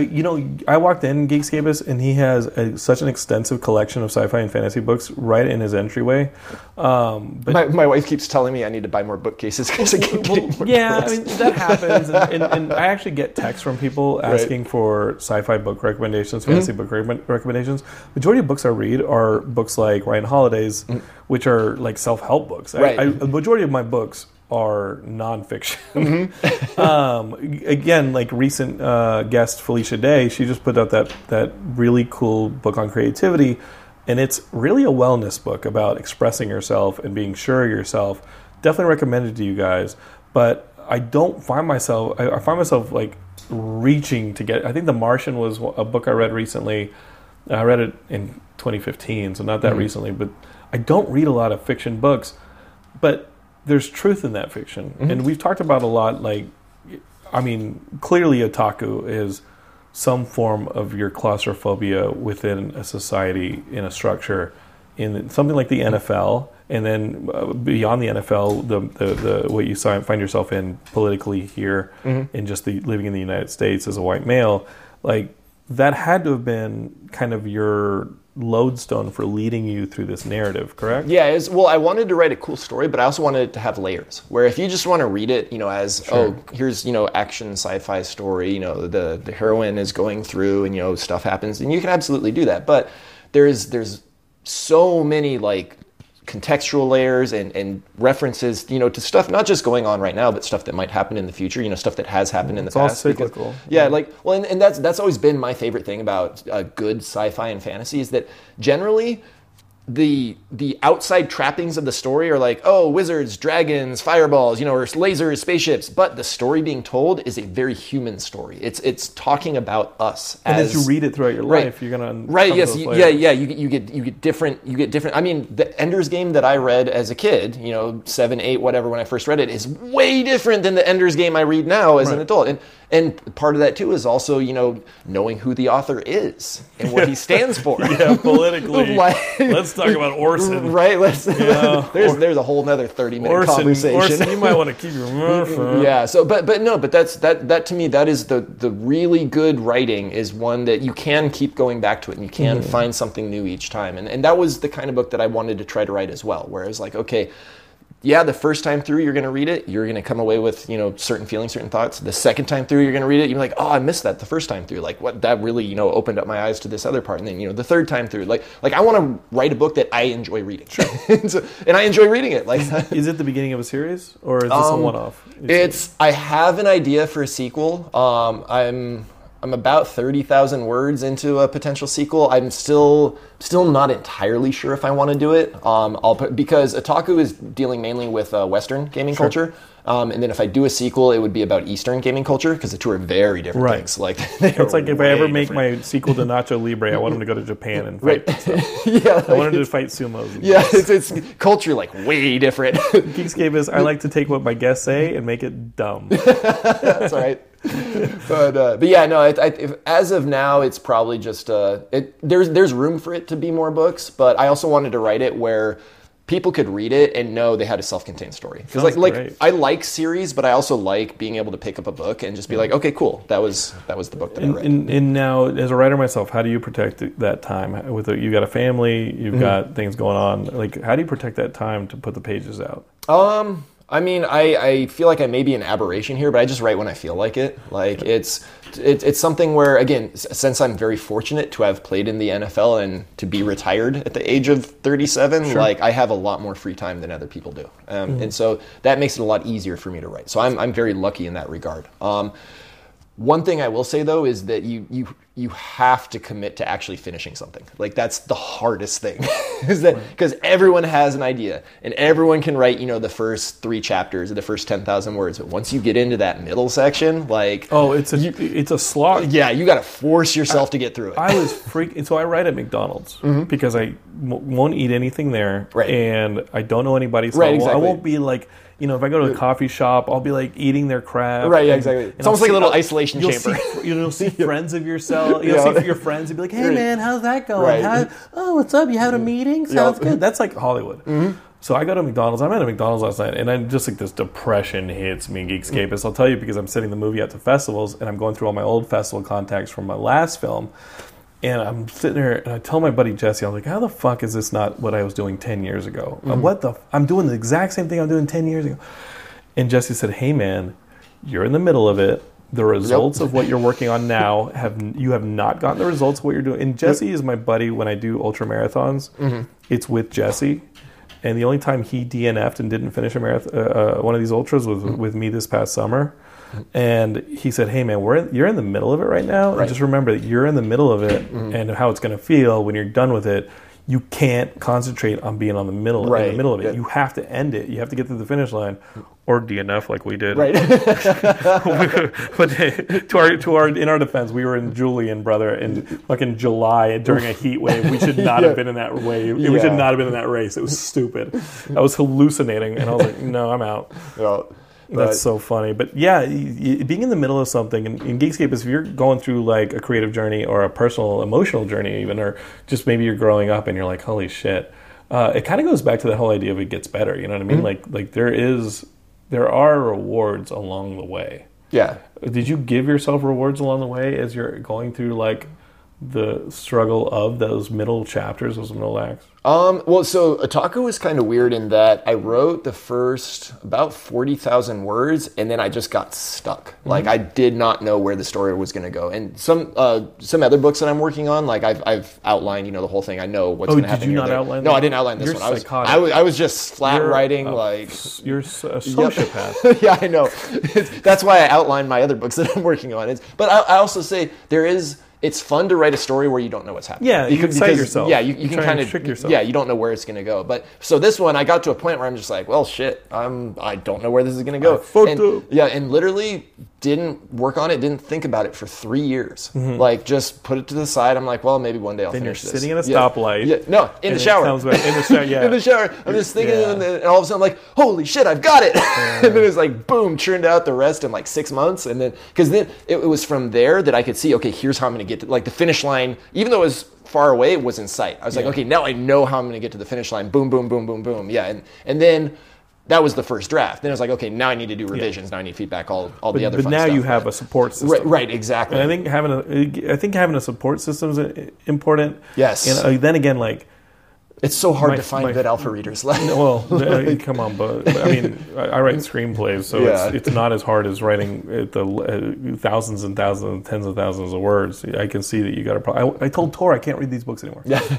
I walked in Geekscape, and he has such an extensive collection of sci-fi and fantasy books right in his entryway. But my wife keeps telling me I need to buy more bookcases because I keep getting more books. I mean, that happens, and I actually get texts from people asking for sci-fi book recommendations, fantasy book recommendations. Majority of books I read are books like Ryan Holiday's, which are like self-help books. Right. The majority of my books are nonfiction. Again, like recent guest Felicia Day, she just put out that really cool book on creativity, and it's really a wellness book about expressing yourself and being sure of yourself. Definitely recommended to you guys, but I find myself like reaching to get. I think The Martian was a book I read recently. I read it in 2015, so not that recently, but I don't read a lot of fiction books, but there's truth in that fiction. And we've talked about a lot, like, I mean, clearly otaku is some form of your claustrophobia within a society, in a structure, in something like the NFL, and then beyond the NFL, the what you find yourself in politically here, in just living in the United States as a white male, like, that had to have been kind of your lodestone for leading you through this narrative, correct? Yeah, I wanted to write a cool story, but I also wanted it to have layers, where if you just want to read it, as, here's, action sci-fi story, the heroine is going through and, stuff happens, and you can absolutely do that. But there's so many, like, contextual layers and references, to stuff not just going on right now, but stuff that might happen in the future, stuff that has happened in the past. It's all cyclical. And that's always been my favorite thing about good sci-fi and fantasy is that generally the outside trappings of the story are like, oh, wizards, dragons, fireballs, or lasers, spaceships. But the story being told is a very human story. It's talking about us. And as you read it throughout your life, you're gonna yes, you get different. I mean, the Ender's Game that I read as a kid, 7, 8, whatever, when I first read it, is way different than the Ender's Game I read now as an adult. And part of that too is also, knowing who the author is and what he stands for. Yeah, politically. Let's talk about Orson. Right. There's a whole nother 30-minute conversation. Orson, you might want to keep your mouth shut. Yeah. So, but that to me, that is the really good writing is one that you can keep going back to it and you can find something new each time. And that was the kind of book that I wanted to try to write as well, where it was like, okay, yeah, the first time through, you're going to read it. You're going to come away with, certain feelings, certain thoughts. The second time through, you're going to read it. You're like, oh, I missed that the first time through. Like, what, that really, opened up my eyes to this other part. And then, the third time through, like I want to write a book that I enjoy reading. Sure. and I enjoy reading it. Like, is it the beginning of a series, or is this a one-off? I have an idea for a sequel. I'm about 30,000 words into a potential sequel. I'm still not entirely sure if I want to do it. Because Otaku is dealing mainly with Western gaming culture. And then if I do a sequel, it would be about Eastern gaming culture, because the two are very different things. Like, it's like if I ever make my sequel to Nacho Libre, I want him to go to Japan and fight. I wanted to fight sumos. Yeah, it's culture like way different. Geekscape is, I like to take what my guests say and make it dumb. That's all right. But yeah, no. As of now, it's probably just there's room for it to be more books, but I also wanted to write it where people could read it and know they had a self-contained story. Because like I like series, but I also like being able to pick up a book and just be like, okay, cool, that was the book that I read. And now, as a writer myself, how do you protect that time? You got a family, you've got things going on. Like, how do you protect that time to put the pages out? I mean, I feel like I may be an aberration here, but I just write when I feel like it. Like, it's something where, again, since I'm very fortunate to have played in the NFL and to be retired at the age of 37, like, I have a lot more free time than other people do. And so that makes it a lot easier for me to write. So I'm very lucky in that regard. One thing I will say, though, is that you have to commit to actually finishing something. Like, that's the hardest thing, is that because everyone has an idea and everyone can write, the first 3 chapters or the first 10,000 words. But once you get into that middle section, like, it's a slog. Yeah, you got to force yourself to get through it. I was freaking. So I write at McDonald's because I won't eat anything there, and I don't know anybody. So I won't be like. If I go to a coffee shop, I'll be like eating their crap. Right, yeah, exactly. It's almost like a little isolation chamber. You'll see friends of yourself. You'll see your friends and be like, hey, man, how's that going? Right. What's up? You had a meeting? Sounds good. That's like Hollywood. So I go to McDonald's. I'm at a McDonald's last night, and I'm just like, this depression hits me, Geekscapists. I'll tell you, because I'm sending the movie out to festivals, and I'm going through all my old festival contacts from my last film. And I'm sitting there, and I tell my buddy Jesse, I'm like, how the fuck is this not what I was doing 10 years ago? I'm doing the exact same thing I'm doing 10 years ago. And Jesse said, hey, man, you're in the middle of it. The results of what you're working on now, you have not gotten the results of what you're doing. And Jesse is my buddy when I do ultra marathons. It's with Jesse. And the only time he DNF'd and didn't finish a marathon, one of these ultras was with me this past summer. And he said, hey, man, you're in the middle of it right now. And just remember that you're in the middle of it and how it's going to feel when you're done with it. You can't concentrate on being in the middle of it. Yeah. You have to end it. You have to get to the finish line or DNF like we did. Right. But in our defense, we were in Julian, brother, in fucking July during a heat wave. We should not have been in that wave. We should not have been in that race. It was stupid. I was hallucinating, and I was like, no, I'm out. Yeah. That's so funny. But yeah, being in the middle of something, and in Geekscape, if you're going through like a creative journey or a personal, emotional journey even, or just maybe you're growing up and you're like, holy shit, it kind of goes back to that whole idea of it gets better. You know what I mean? Like there are rewards along the way. Yeah. Did you give yourself rewards along the way as you're going through like the struggle of those middle chapters, those middle acts? Well, so Otaku was kind of weird in that I wrote the first about 40,000 words, and then I just got stuck. Like, I did not know where the story was going to go. And some other books that I'm working on, like I've outlined, the whole thing. I know what's going to happen. Did you not outline? No, I didn't outline this one. I was just flat writing. You're a sociopath. Yeah, I know. That's why I outlined my other books that I'm working on. But I also say it's fun to write a story where you don't know what's happening. Yeah, you can excite yourself. Yeah, you can kind of trick yourself. Yeah, you don't know where it's going to go. But so this one, I got to a point where I'm just like, well, shit, I don't know where this is going to go. And literally didn't work on it, didn't think about it for 3 years. Like, just put it to the side. I'm like, well, maybe one day I'll finish this. Sitting at a stoplight. Yeah. No, in the shower. In the shower, yeah. In the shower. I'm just thinking, and all of a sudden I'm like, holy shit, I've got it. And then it's like, boom, churned out the rest in like 6 months. And then, because then it was from there that I could see, okay, here's how I'm going to get to, like, the finish line. Even though it was far away, it was in sight. I was like, okay, now I know how I'm going to get to the finish line. Boom, boom, boom, boom, boom. Yeah, and then that was the first draft. Then I was like, okay, now I need to do revisions. Now I need feedback, all the other fun stuff. But now you have a support system. Right, exactly. And I think having a support system is important. Yes. And then again, like, It's so hard to find good alpha readers. Well, come on, but I mean, I write screenplays, so it's not as hard as writing the thousands and thousands, tens of thousands of words. I can see that you got a problem. I told Tor I can't read these books anymore. Yeah.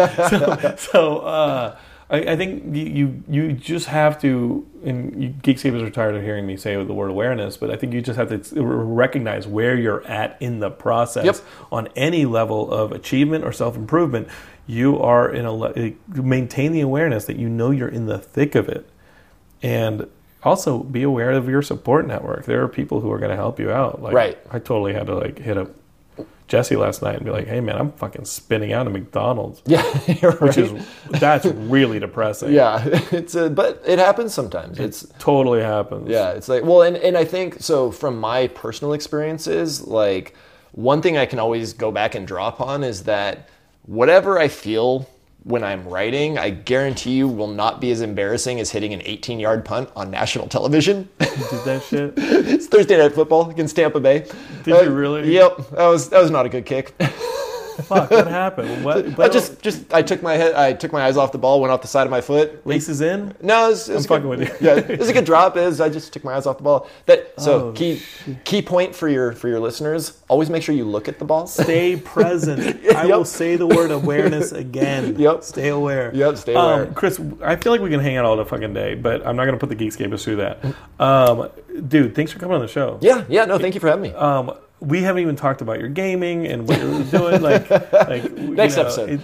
I think you just have to, and Geekscape are tired of hearing me say the word awareness, but I think you just have to recognize where you're at in the process on any level of achievement or self-improvement. You are maintain the awareness that you know you're in the thick of it. And also be aware of your support network. There are people who are going to help you out. Like, I totally had to hit up Jesse last night and be like, hey man, I'm fucking spinning out of McDonald's. Yeah, that's really depressing. Yeah, but it happens sometimes. It totally happens. Yeah, it's like, well, and I think, so from my personal experiences, like one thing I can always go back and draw upon is that whatever I feel when I'm writing, I guarantee you will not be as embarrassing as hitting an 18-yard punt on national television. You did that shit? It's Thursday Night Football against Tampa Bay. Did you really? Yep, that was not a good kick. Fuck, what happened? I took my eyes off the ball, went off the side of my foot. Laces in? No, it was fucking with you. Yeah, it was a good drop. I just took my eyes off the ball. Key point for your listeners: always make sure you look at the ball. Stay present. I will say the word awareness again. Yep. Stay aware. Yep. Stay aware. Chris, I feel like we can hang out all the fucking day, but I'm not going to put the Geekscapists through that. Dude, thanks for coming on the show. Yeah. No, thank you for having me. We haven't even talked about your gaming and what you're doing. Next episode.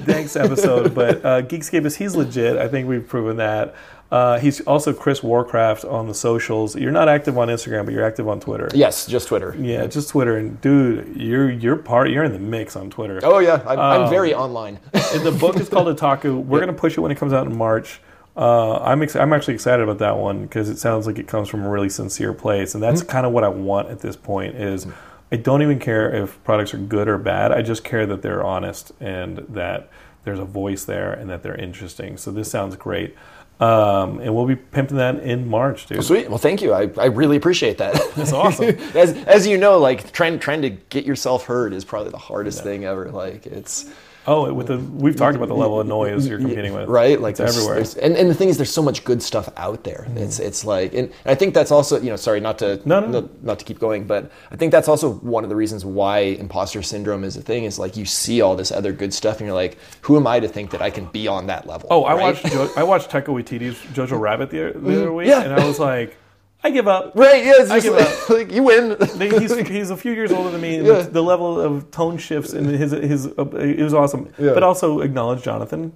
But Geekscape he's legit. I think we've proven that. He's also Chris Warcraft on the socials. You're not active on Instagram, but you're active on Twitter. Yes, just Twitter. Yeah, just Twitter. And dude, you're in the mix on Twitter. Oh yeah, I'm very online. And the book is called Otaku. We're gonna push it when it comes out in March. I'm actually excited about that one because it sounds like it comes from a really sincere place, and that's kind of what I want at this point. Is I don't even care if products are good or bad. I just care that they're honest and that there's a voice there and that they're interesting. So this sounds great. And we'll be pimping that in March, dude. Oh, sweet. Well, thank you. I really appreciate that. That's awesome. as you know, like trying to get yourself heard is probably the hardest thing ever. Like it's... we've talked about the level of noise you're competing with, right? Like it's everywhere. And the thing is, there's so much good stuff out there. It's like, and I think that's also, sorry, not to keep going, but I think that's also one of the reasons why imposter syndrome is a thing. Is like you see all this other good stuff, and you're like, who am I to think that I can be on that level? Oh, right? I watched Taika Waititi's Jojo Rabbit the other week, and I was like, I give up. Right, yeah, I give up. Like, you win. He's a few years older than me, and the level of tone shifts in his it was awesome. Yeah. But also acknowledge Jonathan.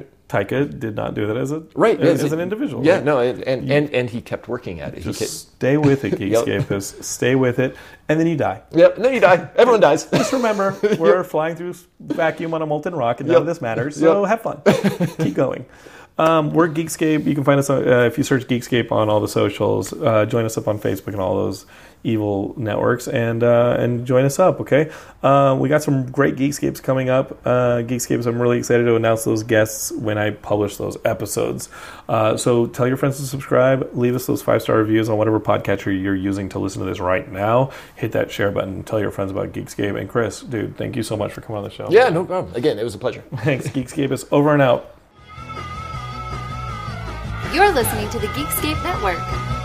Taika did not do that as an individual. Yeah, no, and he kept working at it. Stay with it, Geekscapists. Stay with it, and then you die. Yep, and then you die. Everyone dies. Just remember, we're flying through vacuum on a molten rock, and none of this matters, so have fun. Keep going. We're Geekscape. You can find us if you search Geekscape on all the socials. Join us up on Facebook and all those evil networks, and join us up. Okay, we got some great Geekscapes coming up. Geekscapes. I'm really excited to announce those guests when I publish those episodes. So tell your friends to subscribe. Leave us those 5-star reviews on whatever podcatcher you're using to listen to this right now. Hit that share button. Tell your friends about Geekscape. And Chris, dude, thank you so much for coming on the show. Yeah, no problem. Again, it was a pleasure. Thanks, Geekscapists. Over and out. You're listening to the Geekscape Network.